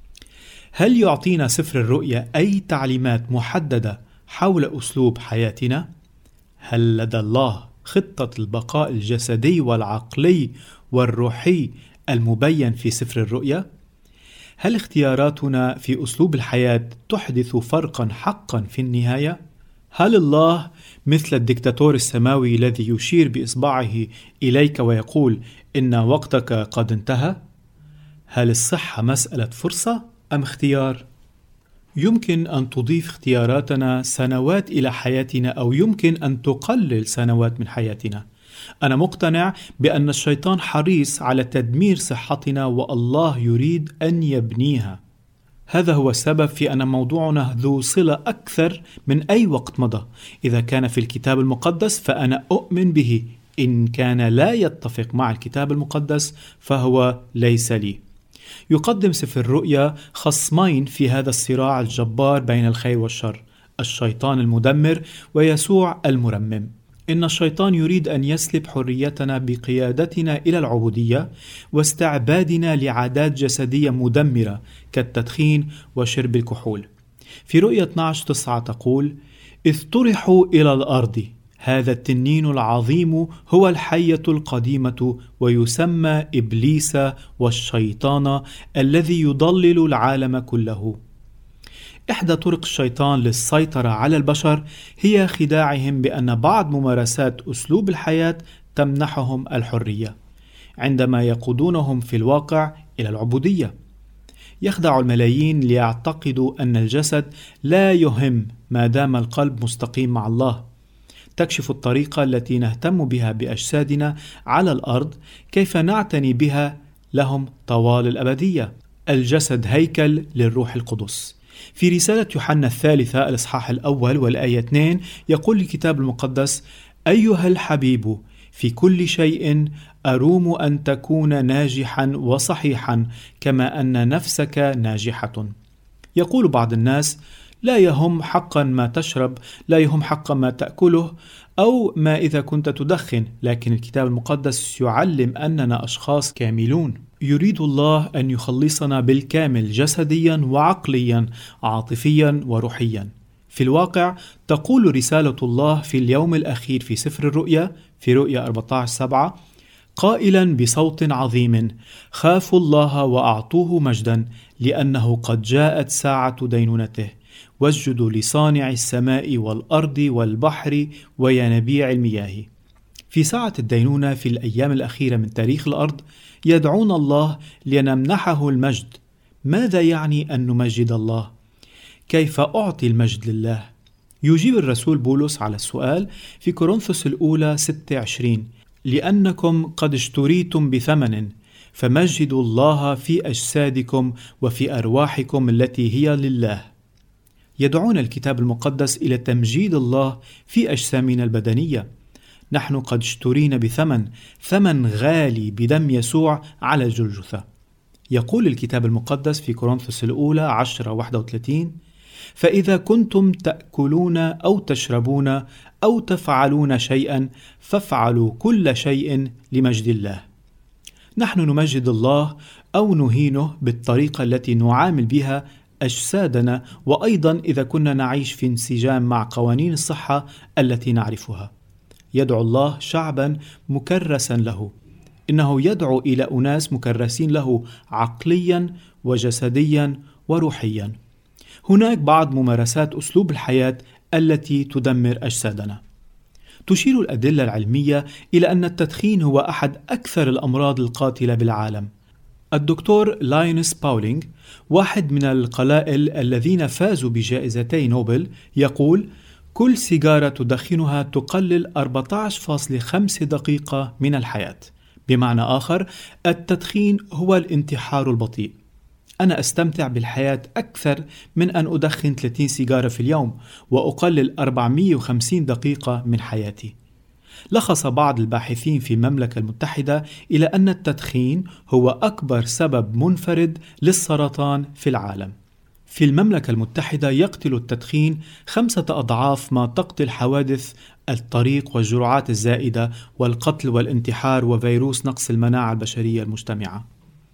هل يعطينا سفر الرؤيا أي تعليمات محددة حول أسلوب حياتنا؟ هل لدى الله خطة البقاء الجسدي والعقلي والروحي المبين في سفر الرؤيا؟ هل اختياراتنا في أسلوب الحياة تحدث فرقا حقا في النهاية؟ هل الله مثل الدكتاتور السماوي الذي يشير بإصبعه إليك ويقول إن وقتك قد انتهى؟ هل الصحة مسألة فرصة أم اختيار؟ يمكن أن تضيف اختياراتنا سنوات إلى حياتنا أو يمكن أن تقلل سنوات من حياتنا. أنا مقتنع بأن الشيطان حريص على تدمير صحتنا والله يريد أن يبنيها. هذا هو السبب في أن موضوعنا ذو صلة أكثر من أي وقت مضى. إذا كان في الكتاب المقدس فأنا أؤمن به، إن كان لا يتفق مع الكتاب المقدس فهو ليس لي. يقدم سفر الرؤيا خصمين في هذا الصراع الجبار بين الخير والشر، الشيطان المدمر ويسوع المرمم. إن الشيطان يريد أن يسلب حريتنا بقيادتنا إلى العبودية واستعبادنا لعادات جسدية مدمرة كالتدخين وشرب الكحول. في رؤيا اثني عشر تسعة تقول: إذ طرحوا إلى الأرض هذا التنين العظيم هو الحية القديمة ويسمى إبليس والشيطان الذي يضلل العالم كله. إحدى طرق الشيطان للسيطرة على البشر هي خداعهم بأن بعض ممارسات أسلوب الحياة تمنحهم الحرية، عندما يقودونهم في الواقع إلى العبودية. يخدع الملايين ليعتقدوا أن الجسد لا يهم ما دام القلب مستقيم مع الله. تكشف الطريقة التي نهتم بها بأجسادنا على الأرض كيف نعتني بها لهم طوال الأبدية. الجسد هيكل للروح القدس. في رسالة يوحنا الثالثة الإصحاح الأول والآية اثنين يقول الكتاب المقدس: أيها الحبيب، في كل شيء أروم أن تكون ناجحا وصحيحا كما أن نفسك ناجحة. يقول بعض الناس: لا يهم حقا ما تشرب، لا يهم حقا ما تأكله، أو ما إذا كنت تدخن، لكن الكتاب المقدس يعلم أننا أشخاص كاملون. يريد الله أن يخلصنا بالكامل جسديا وعقليا، عاطفيا وروحيا. في الواقع تقول رسالة الله في اليوم الأخير في سفر الرؤيا في رؤيا أربعة عشر سبعة قائلا بصوت عظيم: خافوا الله وأعطوه مجدا، لأنه قد جاءت ساعة دينونته، واسجدوا لصانع السماء والأرض والبحر وينابيع المياه. في ساعة الدينونة في الأيام الأخيرة من تاريخ الأرض يدعون الله لنمنحه المجد. ماذا يعني أن نمجد الله؟ كيف أعطي المجد لله؟ يجيب الرسول بولس على السؤال في كورنثوس الأولى ستة عشرين: لأنكم قد اشتريتم بثمن، فمجدوا الله في أجسادكم وفي أرواحكم التي هي لله. يدعون الكتاب المقدس إلى تمجيد الله في أجسامنا البدنية. نحن قد اشترينا بثمن، ثمن غالي بدم يسوع على الجلجثة. يقول الكتاب المقدس في كورنثوس الأولى عشرة واحد وثلاثين: فإذا كنتم تأكلون أو تشربون أو تفعلون شيئا فافعلوا كل شيء لمجد الله. نحن نمجد الله أو نهينه بالطريقة التي نعامل بها أجسادنا، وأيضا إذا كنا نعيش في انسجام مع قوانين الصحة التي نعرفها. يدعو الله شعبا مكرسا له. إنه يدعو إلى أناس مكرسين له عقليا وجسديا وروحيا. هناك بعض ممارسات أسلوب الحياة التي تدمر أجسادنا. تشير الأدلة العلمية إلى أن التدخين هو أحد أكثر الأمراض القاتلة بالعالم. الدكتور لاينس باولينغ، واحد من القلائل الذين فازوا بجائزتي نوبل، يقول: كل سيجارة تدخنها تقلل أربعة عشر فاصلة خمسة دقيقة من الحياة. بمعنى آخر، التدخين هو الانتحار البطيء. أنا أستمتع بالحياة أكثر من أن أدخن ثلاثين سيجارة في اليوم وأقلل أربعمئة وخمسين دقيقة من حياتي. لخص بعض الباحثين في المملكة المتحدة إلى أن التدخين هو أكبر سبب منفرد للسرطان في العالم. في المملكة المتحدة يقتل التدخين خمسة أضعاف ما تقتل حوادث الطريق والجرعات الزائدة والقتل والانتحار وفيروس نقص المناعة البشرية المجتمعة.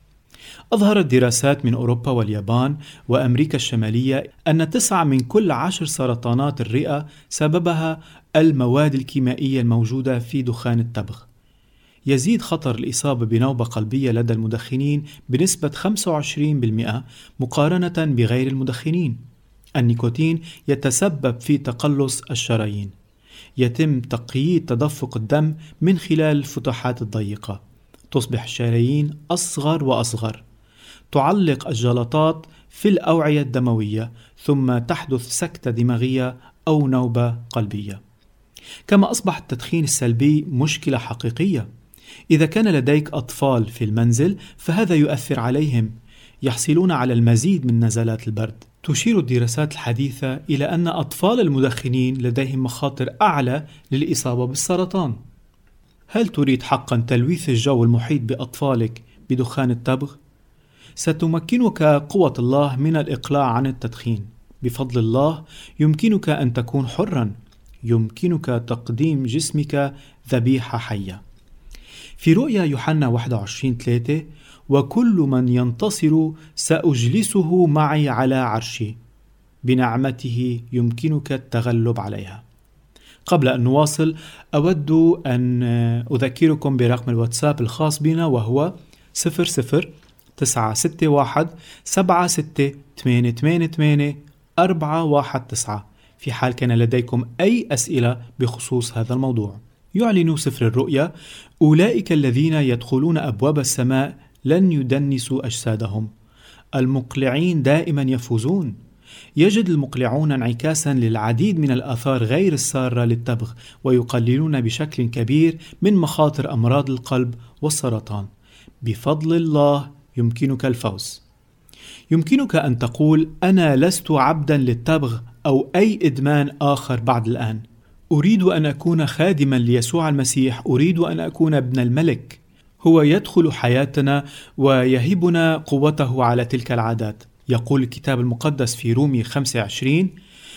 أظهرت دراسات من أوروبا واليابان وأمريكا الشمالية أن تسعة من كل عشر سرطانات الرئة سببها المواد الكيميائية الموجودة في دخان التبغ. يزيد خطر الإصابة بنوبة قلبية لدى المدخنين بنسبة خمسة وعشرين بالمئة مقارنة بغير المدخنين. النيكوتين يتسبب في تقلص الشرايين. يتم تقييد تدفق الدم من خلال الفتحات الضيقة. تصبح الشرايين أصغر وأصغر. تعلق الجلطات في الأوعية الدموية ثم تحدث سكتة دماغية أو نوبة قلبية. كما أصبح التدخين السلبي مشكلة حقيقية. إذا كان لديك أطفال في المنزل فهذا يؤثر عليهم، يحصلون على المزيد من نزلات البرد. تشير الدراسات الحديثة إلى أن أطفال المدخنين لديهم مخاطر أعلى للإصابة بالسرطان. هل تريد حقا تلويث الجو المحيط بأطفالك بدخان التبغ؟ ستمكنك قوة الله من الإقلاع عن التدخين. بفضل الله يمكنك أن تكون حرا. يمكنك تقديم جسمك ذبيحة حية. في رؤيا يوحنا واحد وعشرين ثلاثة: وكل من ينتصر سأجلسه معي على عرشي، بنعمته يمكنك التغلب عليها. قبل أن نواصل أود أن أذكركم برقم الواتساب الخاص بنا، وهو صفر صفر تسعة ستة واحد سبعة ستة ثمانية ثمانية ثمانية أربعة واحد تسعة في حال كان لديكم أي أسئلة بخصوص هذا الموضوع. يعلن سفر الرؤيا: أولئك الذين يدخلون أبواب السماء لن يدنسوا أجسادهم، المقلعين دائما يفوزون. يجد المقلعون انعكاسا للعديد من الآثار غير السارة للتبغ، ويقللون بشكل كبير من مخاطر أمراض القلب والسرطان. بفضل الله يمكنك الفوز. يمكنك أن تقول: أنا لست عبدا للتبغ أو أي إدمان آخر بعد الآن. أريد أن أكون خادما ليسوع المسيح. أريد أن أكون ابن الملك. هو يدخل حياتنا ويهبنا قوته على تلك العادات. يقول الكتاب المقدس في رومية خمسة وعشرين: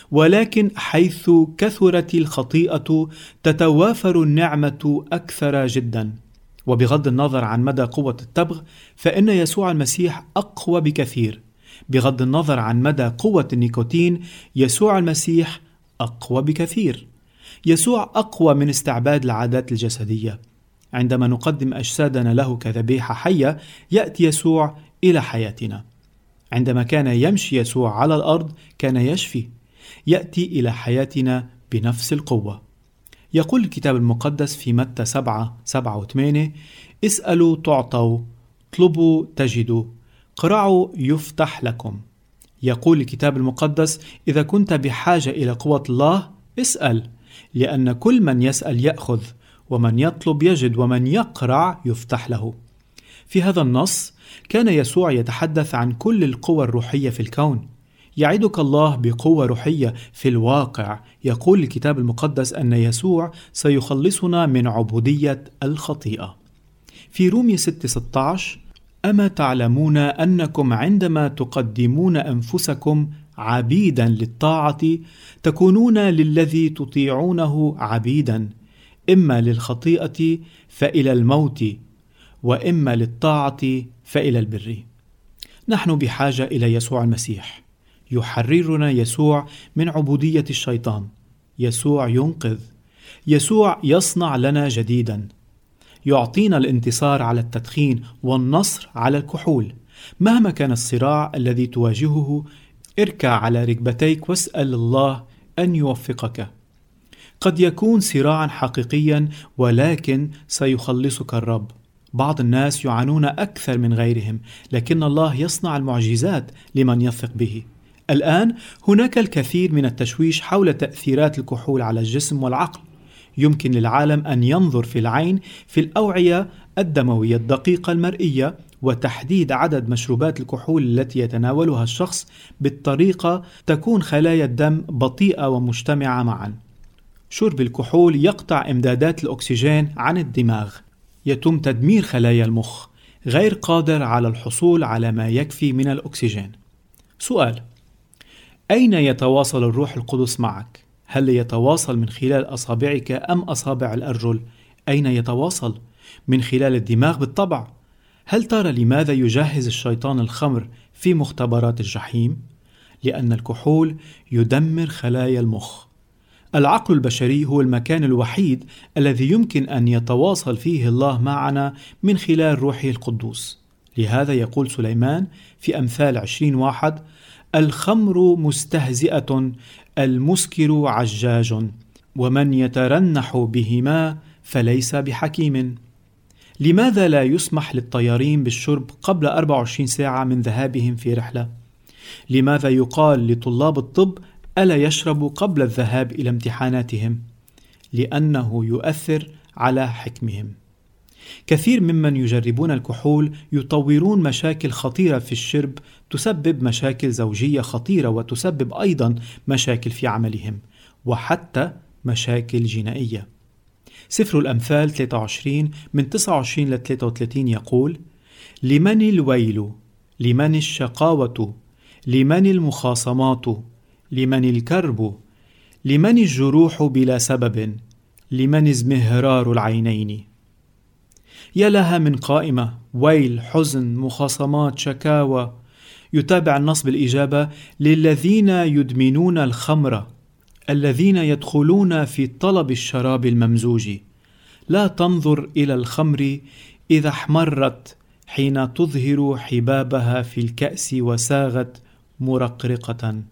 ولكن حيث كثرت الخطيئة تتوافر النعمة أكثر جدا. وبغض النظر عن مدى قوة التبغ فإن يسوع المسيح أقوى بكثير. بغض النظر عن مدى قوة النيكوتين يسوع المسيح أقوى بكثير. يسوع أقوى من استعباد العادات الجسدية. عندما نقدم أجسادنا له كذبيحة حية يأتي يسوع إلى حياتنا. عندما كان يمشي يسوع على الأرض كان يشفي. يأتي إلى حياتنا بنفس القوة. يقول الكتاب المقدس في متى سبعة سبعة وثمانية: اسألوا تعطوا، اطلبوا تجدوا، قرعوا يفتح لكم. يقول الكتاب المقدس: إذا كنت بحاجة إلى قوة الله اسأل، لأن كل من يسأل يأخذ، ومن يطلب يجد، ومن يقرع يفتح له. في هذا النص كان يسوع يتحدث عن كل القوى الروحية في الكون. يعدك الله بقوة روحية في الواقع. يقول الكتاب المقدس أن يسوع سيخلصنا من عبودية الخطيئة. في رومية ستة ستة عشر: أما تعلمون أنكم عندما تقدمون أنفسكم عبيدا للطاعة تكونون للذي تطيعونه عبيدا، إما للخطيئة فإلى الموت، وإما للطاعة فإلى البر. نحن بحاجة إلى يسوع المسيح. يحررنا يسوع من عبودية الشيطان. يسوع ينقذ. يسوع يصنع لنا جديدا. يعطينا الانتصار على التدخين والنصر على الكحول. مهما كان الصراع الذي تواجهه اركع على ركبتيك واسأل الله أن يوفقك. قد يكون صراعا حقيقيا ولكن سيخلصك الرب. بعض الناس يعانون أكثر من غيرهم، لكن الله يصنع المعجزات لمن يثق به. الآن هناك الكثير من التشويش حول تأثيرات الكحول على الجسم والعقل. يمكن للعالم أن ينظر في العين في الأوعية الدموية الدقيقة المرئية وتحديد عدد مشروبات الكحول التي يتناولها الشخص بالطريقة تكون خلايا الدم بطيئة ومجتمعة معا. شرب الكحول يقطع إمدادات الأكسجين عن الدماغ، يتم تدمير خلايا المخ، غير قادر على الحصول على ما يكفي من الأكسجين. سؤال: أين يتواصل الروح القدس معك؟ هل يتواصل من خلال أصابعك أم أصابع الأرجل؟ أين يتواصل؟ من خلال الدماغ بالطبع. هل ترى لماذا يجهز الشيطان الخمر في مختبرات الجحيم؟ لأن الكحول يدمر خلايا المخ. العقل البشري هو المكان الوحيد الذي يمكن أن يتواصل فيه الله معنا من خلال روحه القدوس. لهذا يقول سليمان في أمثال عشرين واحد: الخمر مستهزئة، المسكر عجاج، ومن يترنح بهما فليس بحكيم. لماذا لا يسمح للطيارين بالشرب قبل أربع وعشرين ساعة من ذهابهم في رحلة؟ لماذا يقال لطلاب الطب ألا يشربوا قبل الذهاب إلى امتحاناتهم؟ لأنه يؤثر على حكمهم. كثير ممن يجربون الكحول يطورون مشاكل خطيرة في الشرب، تسبب مشاكل زوجية خطيرة وتسبب أيضا مشاكل في عملهم وحتى مشاكل جنائية. سفر الأمثال ثلاثة وعشرين من تسعة وعشرين ل ثلاثة وثلاثين يقول: لمن الويل، لمن الشقاوة، لمن المخاصمات، لمن الكرب، لمن الجروح بلا سبب، لمن ازمهرار العينين. يا لها من قائمة: ويل، حزن، مخاصمات، شكاوى. يتابع النص بالإجابة: للذين يدمنون الخمر، الذين يدخلون في طلب الشراب الممزوج. لا تنظر إلى الخمر إذا احمرت حين تظهر حبابها في الكأس وساغت مرقرقة.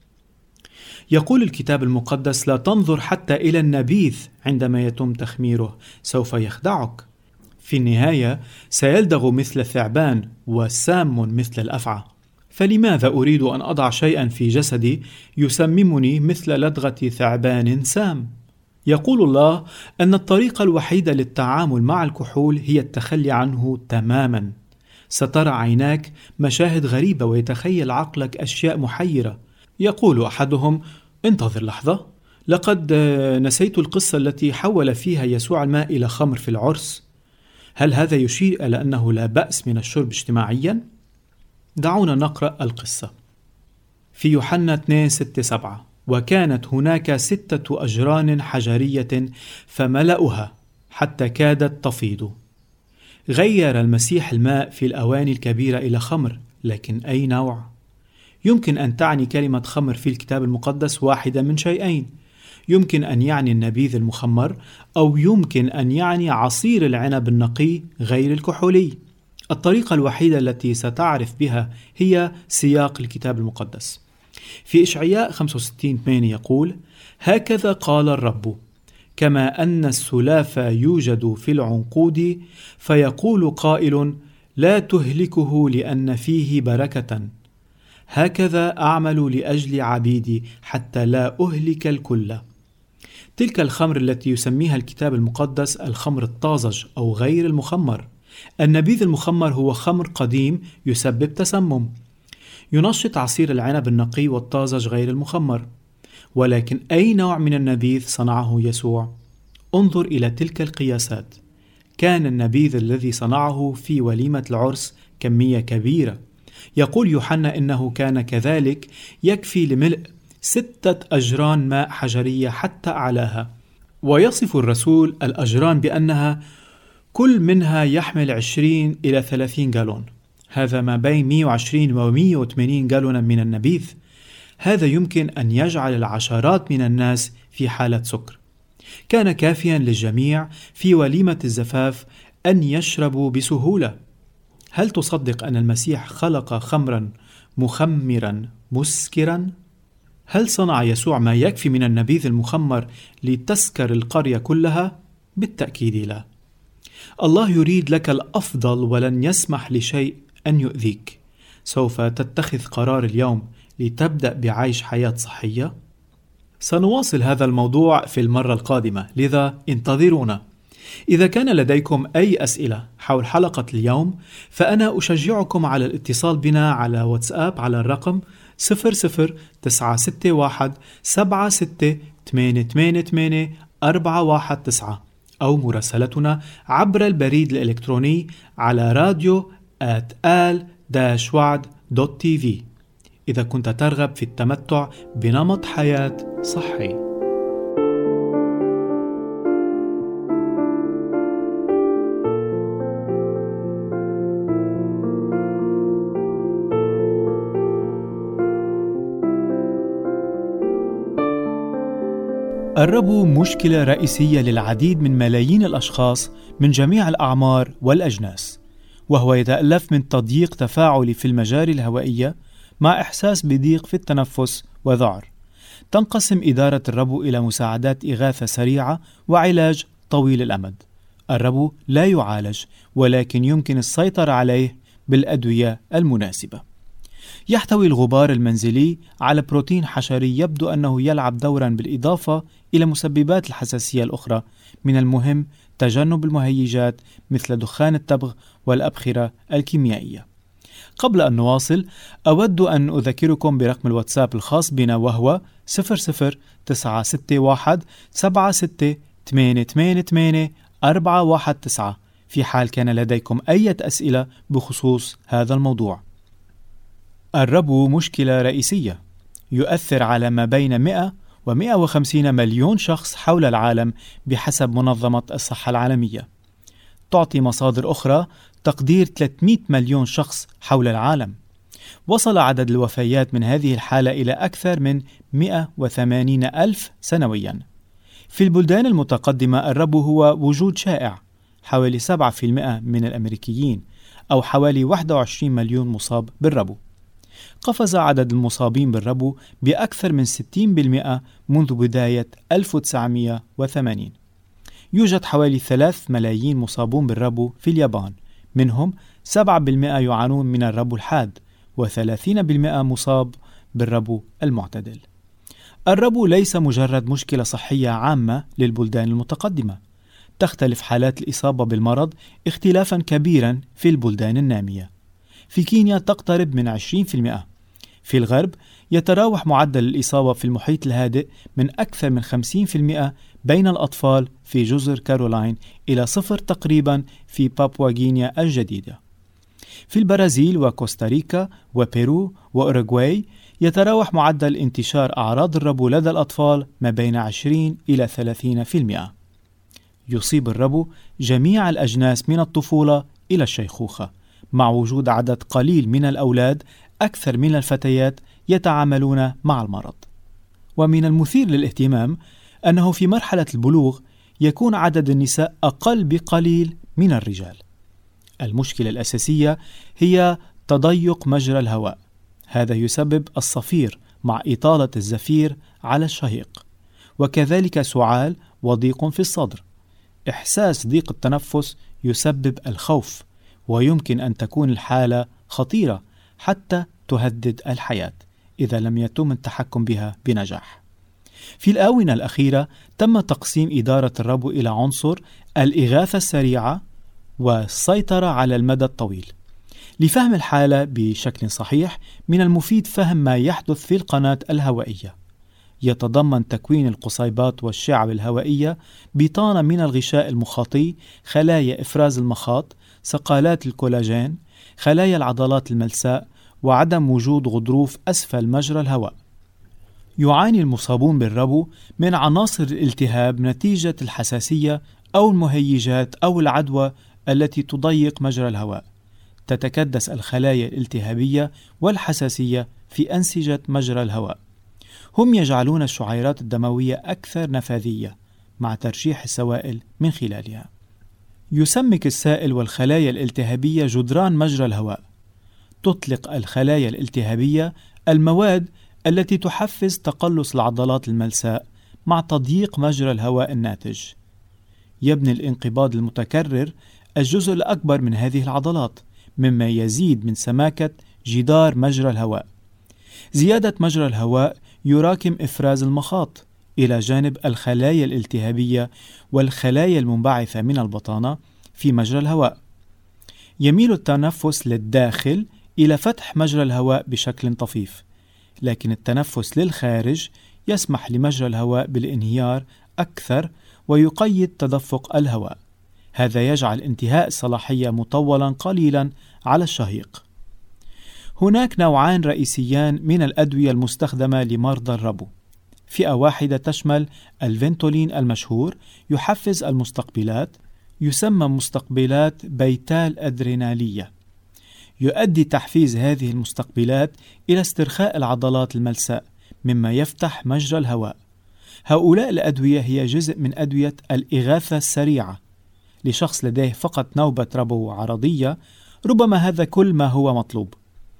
يقول الكتاب المقدس: لا تنظر حتى إلى النبيذ عندما يتم تخميره، سوف يخدعك. في النهاية سيلدغ مثل الثعبان وسام مثل الأفعى. فلماذا أريد أن أضع شيئا في جسدي يسممني مثل لدغة ثعبان سام؟ يقول الله أن الطريقة الوحيدة للتعامل مع الكحول هي التخلي عنه تماما. سترى عيناك مشاهد غريبة ويتخيل عقلك أشياء محيرة. يقول أحدهم: انتظر لحظة، لقد نسيت القصة التي حول فيها يسوع الماء إلى خمر في العرس. هل هذا يشير إلى أنه لا بأس من الشرب اجتماعيا؟ دعونا نقرأ القصة. في يوحنا اثنين ستة سبعة: وكانت هناك ستة أجران حجرية فملأها حتى كادت تفيض. غير المسيح الماء في الأواني الكبيرة إلى خمر، لكن أي نوع؟ يمكن أن تعني كلمة خمر في الكتاب المقدس واحدة من شيئين: يمكن أن يعني النبيذ المخمر، أو يمكن أن يعني عصير العنب النقي غير الكحولي. الطريقة الوحيدة التي ستعرف بها هي سياق الكتاب المقدس. في إشعياء خمسة وستين ثمانية يقول: هكذا قال الرب: كما أن السلاف يوجد في العنقود، فيقول قائل: لا تهلكه لأن فيه بركة. هكذا أعمل لأجل عبيدي حتى لا أهلك الكل. تلك الخمر التي يسميها الكتاب المقدس الخمر الطازج أو غير المخمر. النبيذ المخمر هو خمر قديم يسبب تسمم، ينشط عصير العنب النقي والطازج غير المخمر. ولكن أي نوع من النبيذ صنعه يسوع؟ انظر إلى تلك القياسات. كان النبيذ الذي صنعه في وليمة العرس كمية كبيرة. يقول يوحنا إنه كان كذلك يكفي لملء ستة أجران ماء حجرية حتى أعلاها. ويصف الرسول الأجران بأنها كل منها يحمل عشرين إلى ثلاثين جالون. هذا ما بين مئة وعشرين و مئة وثمانين جالونا من النبيذ. هذا يمكن أن يجعل العشرات من الناس في حالة سكر. كان كافيا للجميع في وليمة الزفاف أن يشربوا بسهولة. هل تصدق أن المسيح خلق خمرا مخمرا مسكرا؟ هل صنع يسوع ما يكفي من النبيذ المخمر لتسكر القرية كلها؟ بالتأكيد لا. الله يريد لك الأفضل ولن يسمح لشيء أن يؤذيك. سوف تتخذ قرار اليوم لتبدأ بعيش حياة صحية؟ سنواصل هذا الموضوع في المرة القادمة، لذا انتظرونا. إذا كان لديكم أي أسئلة حول حلقة اليوم فأنا أشجعكم على الاتصال بنا على واتساب على الرقم صفر صفر تسعة ستة واحد سبعة ستة ثمانية ثمانية ثمانية أربعة واحد تسعة أو مراسلتنا عبر البريد الإلكتروني على راديو آت آل داش وعد دوت تي في إذا كنت ترغب في التمتع بنمط حياة صحي. الربو مشكلة رئيسية للعديد من ملايين الأشخاص من جميع الأعمار والأجناس، وهو يتألف من تضييق تفاعلي في المجاري الهوائية مع إحساس بضيق في التنفس وذعر. تنقسم إدارة الربو إلى مساعدات إغاثة سريعة وعلاج طويل الأمد. الربو لا يعالج، ولكن يمكن السيطرة عليه بالأدوية المناسبة. يحتوي الغبار المنزلي على بروتين حشري يبدو أنه يلعب دورا بالإضافة إلى مسببات الحساسية الأخرى. من المهم تجنب المهيجات مثل دخان التبغ والأبخرة الكيميائية. قبل أن نواصل أود أن أذكركم برقم الواتساب الخاص بنا، وهو صفر صفر تسعة ستة واحد سبعة ستة ثمانية ثمانية ثمانية أربعة واحد تسعة في حال كان لديكم أي أسئلة بخصوص هذا الموضوع. الربو مشكلة رئيسية يؤثر على ما بين مئة ومئة وخمسين مليون شخص حول العالم بحسب منظمة الصحة العالمية. تعطي مصادر أخرى تقدير ثلاثمئة مليون شخص حول العالم. وصل عدد الوفيات من هذه الحالة إلى أكثر من مئة وثمانين ألف سنويا. في البلدان المتقدمة الربو هو وجود شائع، حوالي سبعة بالمئة من الأمريكيين أو حوالي واحد وعشرين مليون مصاب بالربو. قفز عدد المصابين بالربو بأكثر من ستين بالمئة منذ بداية ألف وتسعمئة وثمانين. يوجد حوالي ثلاث ملايين مصابون بالربو في اليابان، منهم سبعة بالمئة يعانون من الربو الحاد وثلاثين بالمئة مصاب بالربو المعتدل. الربو ليس مجرد مشكلة صحية عامة للبلدان المتقدمة. تختلف حالات الإصابة بالمرض اختلافا كبيرا في البلدان النامية. في كينيا تقترب من عشرين بالمئة. في الغرب يتراوح معدل الإصابة في المحيط الهادئ من أكثر من خمسين بالمئة بين الأطفال في جزر كارولاين إلى صفر تقريبا في بابوا غينيا الجديدة. في البرازيل وكوستاريكا وبيرو وأوروغواي يتراوح معدل انتشار أعراض الربو لدى الأطفال ما بين عشرين إلى ثلاثين بالمئة. يصيب الربو جميع الأجناس من الطفولة إلى الشيخوخة، مع وجود عدد قليل من الأولاد أكثر من الفتيات يتعاملون مع المرض. ومن المثير للاهتمام أنه في مرحلة البلوغ يكون عدد النساء أقل بقليل من الرجال. المشكلة الأساسية هي تضيق مجرى الهواء. هذا يسبب الصفير مع إطالة الزفير على الشهيق، وكذلك سعال وضيق في الصدر. إحساس ضيق التنفس يسبب الخوف، ويمكن أن تكون الحالة خطيرة حتى تهدد الحياة إذا لم يتم التحكم بها بنجاح. في الآونة الأخيرة تم تقسيم إدارة الربو إلى عنصر الإغاثة السريعة والسيطرة على المدى الطويل. لفهم الحالة بشكل صحيح من المفيد فهم ما يحدث في القناة الهوائية. يتضمن تكوين القصيبات والشعب الهوائية بطانة من الغشاء المخاطي، خلايا إفراز المخاط، صقالات الكولاجين، خلايا العضلات الملساء، وعدم وجود غضروف أسفل مجرى الهواء. يعاني المصابون بالربو من عناصر الالتهاب نتيجة الحساسية أو المهيجات أو العدوى التي تضيق مجرى الهواء. تتكدس الخلايا الالتهابية والحساسية في أنسجة مجرى الهواء. هم يجعلون الشعيرات الدموية أكثر نفاذية مع ترشيح السوائل من خلالها. يسمك السائل والخلايا الالتهابية جدران مجرى الهواء. تطلق الخلايا الالتهابية المواد التي تحفز تقلص العضلات الملساء مع تضييق مجرى الهواء الناتج. يبني الانقباض المتكرر الجزء الأكبر من هذه العضلات، مما يزيد من سماكة جدار مجرى الهواء. زيادة مجرى الهواء يراكم إفراز المخاط إلى جانب الخلايا الالتهابية والخلايا المنبعثة من البطانة في مجرى الهواء. يميل التنفس للداخل إلى فتح مجرى الهواء بشكل طفيف، لكن التنفس للخارج يسمح لمجرى الهواء بالانهيار أكثر ويقيد تدفق الهواء. هذا يجعل انتهاء الصلاحية مطولا قليلا على الشهيق. هناك نوعان رئيسيان من الأدوية المستخدمة لمرضى الربو. فئة واحدة تشمل الفنتولين المشهور يحفز المستقبلات، يسمى مستقبلات بيتال أدرينالية. يؤدي تحفيز هذه المستقبلات إلى استرخاء العضلات الملساء مما يفتح مجرى الهواء. هؤلاء الأدوية هي جزء من أدوية الإغاثة السريعة. لشخص لديه فقط نوبة ربو عرضية ربما هذا كل ما هو مطلوب.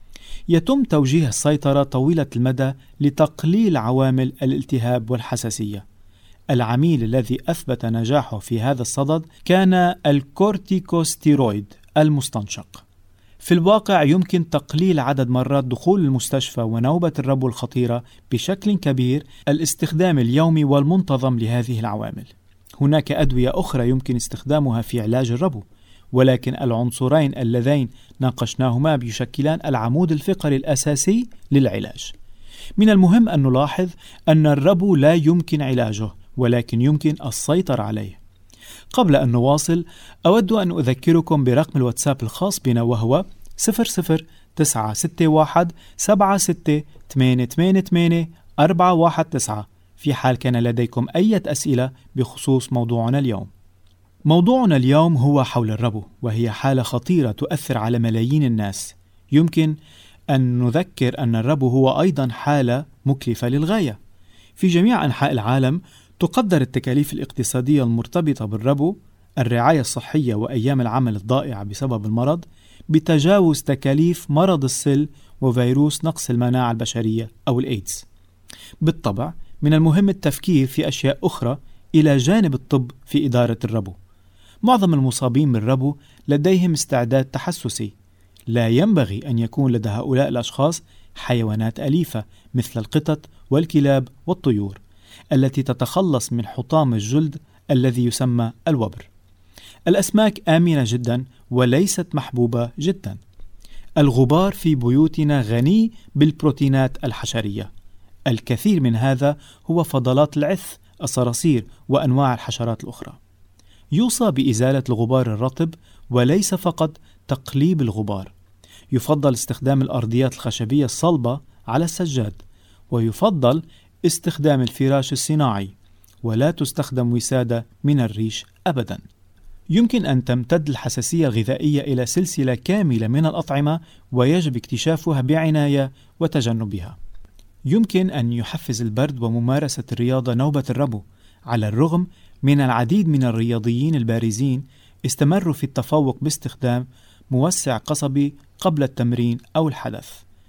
يتم توجيه السيطرة طويلة المدى لتقليل عوامل الالتهاب والحساسية. العميل الذي أثبت نجاحه في هذا الصدد كان الكورتيكوستيرويد المستنشق. في الواقع يمكن تقليل عدد مرات دخول المستشفى ونوبة الربو الخطيرة بشكل كبير الاستخدام اليومي والمنتظم لهذه العوامل. هناك أدوية أخرى يمكن استخدامها في علاج الربو، ولكن العنصرين اللذين ناقشناهما يشكلان العمود الفقري الأساسي للعلاج. من المهم أن نلاحظ أن الربو لا يمكن علاجه، ولكن يمكن السيطرة عليه. قبل أن نواصل أود أن أذكركم برقم الواتساب الخاص بنا، وهو صفر صفر تسعة ستة واحد سبعة ستة ثمانية ثمانية ثمانية أربعة واحد تسعة في حال كان لديكم أي أسئلة بخصوص موضوعنا اليوم. موضوعنا اليوم هو حول الربو، وهي حالة خطيرة تؤثر على ملايين الناس. يمكن أن نذكر أن الربو هو أيضا حالة مكلفة للغاية. في جميع أنحاء العالم تقدر التكاليف الاقتصادية المرتبطة بالربو، الرعاية الصحية وأيام العمل الضائعة بسبب المرض، بتجاوز تكاليف مرض السل وفيروس نقص المناعة البشرية أو الإيدز. بالطبع من المهم التفكير في أشياء أخرى إلى جانب الطب في إدارة الربو. معظم المصابين بالربو لديهم استعداد تحسسي. لا ينبغي أن يكون لدى هؤلاء الأشخاص حيوانات أليفة مثل القطط والكلاب والطيور التي تتخلص من حطام الجلد الذي يسمى الوبر. الأسماك آمنة جدا وليست محبوبة جدا. الغبار في بيوتنا غني بالبروتينات الحشرية. الكثير من هذا هو فضلات العث، الصراصير وأنواع الحشرات الأخرى. يوصى بإزالة الغبار الرطب وليس فقط تقليب الغبار. يفضل استخدام الأرضيات الخشبية الصلبة على السجاد، ويفضل استخدام الفراش الصناعي، ولا تستخدم وسادة من الريش أبدا. يمكن أن تمتد الحساسية الغذائية إلى سلسلة كاملة من الأطعمة، ويجب اكتشافها بعناية وتجنبها. يمكن أن يحفز البرد وممارسة الرياضة نوبة الربو. على الرغم من العديد من الرياضيين البارزين استمروا في التفوق باستخدام موسع قصبي قبل التمرين أو الحدث.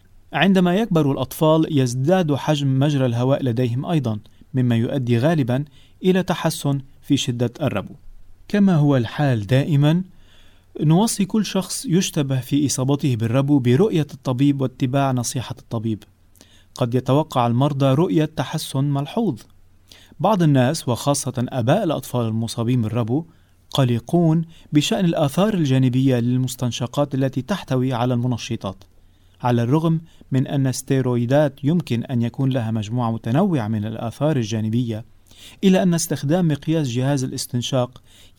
عندما يكبر الأطفال يزداد حجم مجرى الهواء لديهم أيضا، مما يؤدي غالبا إلى تحسن في شدة الربو. كما هو الحال دائما، نوصي كل شخص يشتبه في إصابته بالربو برؤية الطبيب واتباع نصيحة الطبيب. قد يتوقع المرضى رؤية تحسن ملحوظ. بعض الناس وخاصة آباء الأطفال المصابين بالربو قلقون بشأن الآثار الجانبية للمستنشقات التي تحتوي على المنشطات. على الرغم من أن الستيرويدات يمكن أن يكون لها مجموعة متنوعة من الآثار الجانبية، إلا أن استخدام مقياس جهاز الاستنشاق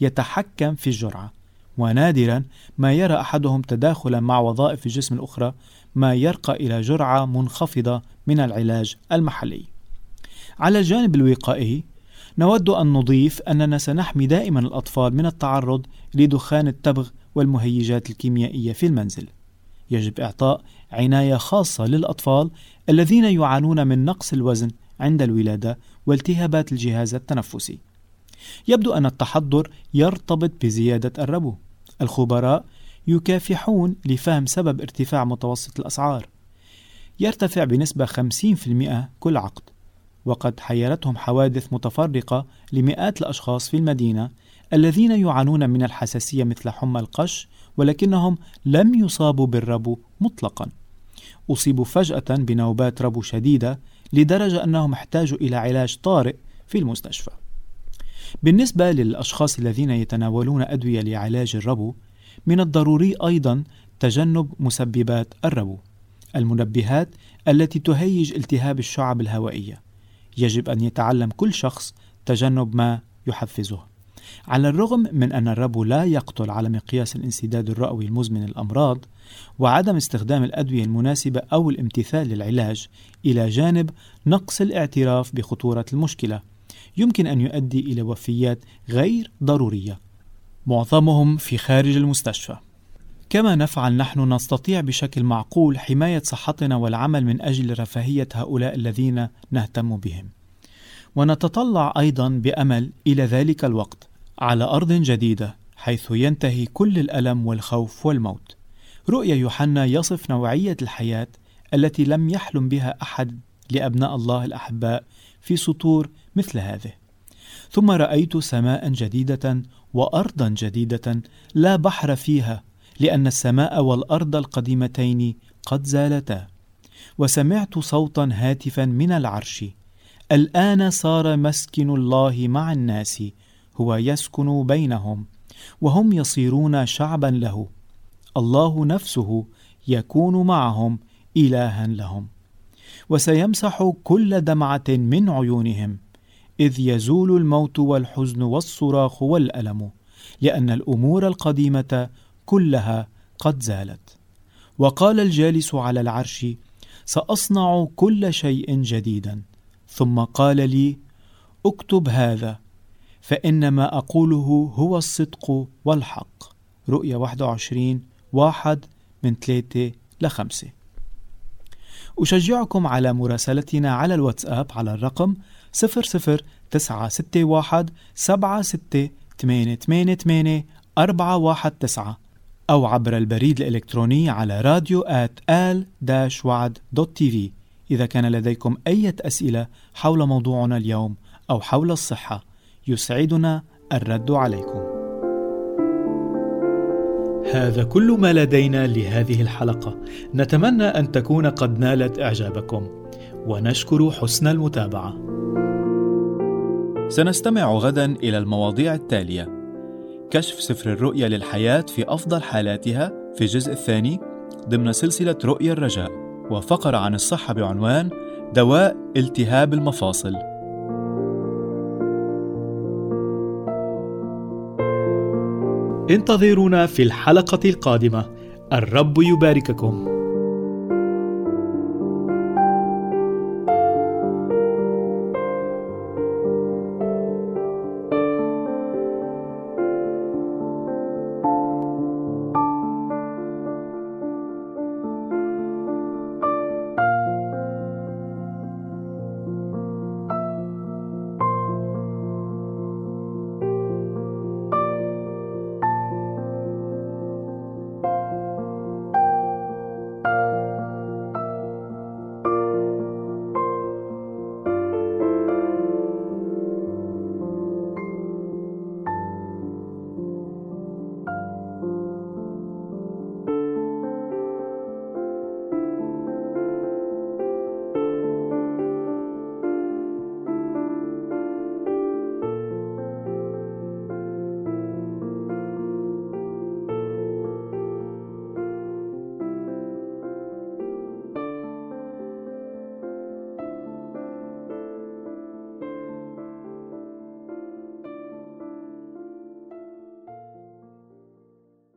يتحكم في الجرعة، ونادرا ما يرى أحدهم تداخلا مع وظائف الجسم الأخرى ما يرقى إلى جرعة منخفضة من العلاج المحلي. على الجانب الوقائي نود أن نضيف أننا سنحمي دائما الأطفال من التعرض لدخان التبغ والمهيجات الكيميائية في المنزل. يجب إعطاء عناية خاصة للأطفال الذين يعانون من نقص الوزن عند الولادة والتهابات الجهاز التنفسي. يبدو أن التحضر يرتبط بزيادة الربو. الخبراء يكافحون لفهم سبب ارتفاع متوسط الأسعار. يرتفع بنسبة خمسين بالمئة كل عقد، وقد حيرتهم حوادث متفرقة لمئات الأشخاص في المدينة الذين يعانون من الحساسية مثل حمى القش، ولكنهم لم يصابوا بالربو مطلقا. أصيبوا فجأة بنوبات ربو شديدة لدرجة أنهم احتاجوا إلى علاج طارئ في المستشفى. بالنسبة للأشخاص الذين يتناولون أدوية لعلاج الربو، من الضروري أيضا تجنب مسببات الربو، المنبهات التي تهيج التهاب الشعب الهوائية. يجب أن يتعلم كل شخص تجنب ما يحفزه. على الرغم من أن الربو لا يقتل على مقياس الانسداد الرئوي المزمن الأمراض، وعدم استخدام الأدوية المناسبة أو الامتثال للعلاج إلى جانب نقص الاعتراف بخطورة المشكلة يمكن أن يؤدي إلى وفيات غير ضرورية، معظمهم في خارج المستشفى. كما نفعل نحن نستطيع بشكل معقول حماية صحتنا والعمل من أجل رفاهية هؤلاء الذين نهتم بهم، ونتطلع أيضا بأمل إلى ذلك الوقت على أرض جديدة حيث ينتهي كل الألم والخوف والموت. رؤيا يوحنا يصف نوعية الحياة التي لم يحلم بها أحد لأبناء الله الأحباء في سطور مثل هذه: ثم رأيت سماء جديدة وأرضا جديدة لا بحر فيها، لأن السماء والأرض القديمتين قد زالتا، وسمعت صوتا هاتفا من العرش: الآن صار مسكن الله مع الناس، هو يسكن بينهم، وهم يصيرون شعبا له، الله نفسه يكون معهم إلها لهم، وسيمسح كل دمعة من عيونهم، إذ يزول الموت والحزن والصراخ والألم، لأن الأمور القديمة كلها قد زالت. وقال الجالس على العرش: سأصنع كل شيء جديدا. ثم قال لي: اكتب هذا، فإن ما أقوله هو الصدق والحق. رؤيا واحد وعشرين واحد من ثلاثة لخمسة. أشجعكم على مراسلتنا على الواتساب على الرقم صفر صفر تسعة ستة واحد سبعة ستة ثمانية ثمانية ثمانية أربعة واحد تسعة، أو عبر البريد الإلكتروني على راديو آت آل وعد دوت تي في إذا كان لديكم أي أسئلة حول موضوعنا اليوم أو حول الصحة. يسعدنا الرد عليكم. هذا كل ما لدينا لهذه الحلقة، نتمنى أن تكون قد نالت إعجابكم، ونشكر حسن المتابعة. سنستمع غدا إلى المواضيع التالية: كشف سفر الرؤيا للحياة في أفضل حالاتها في الجزء الثاني ضمن سلسلة رؤيا الرجاء، وفقرة عن الصحة بعنوان دواء التهاب المفاصل. انتظرونا في الحلقة القادمة. الرب يبارككم.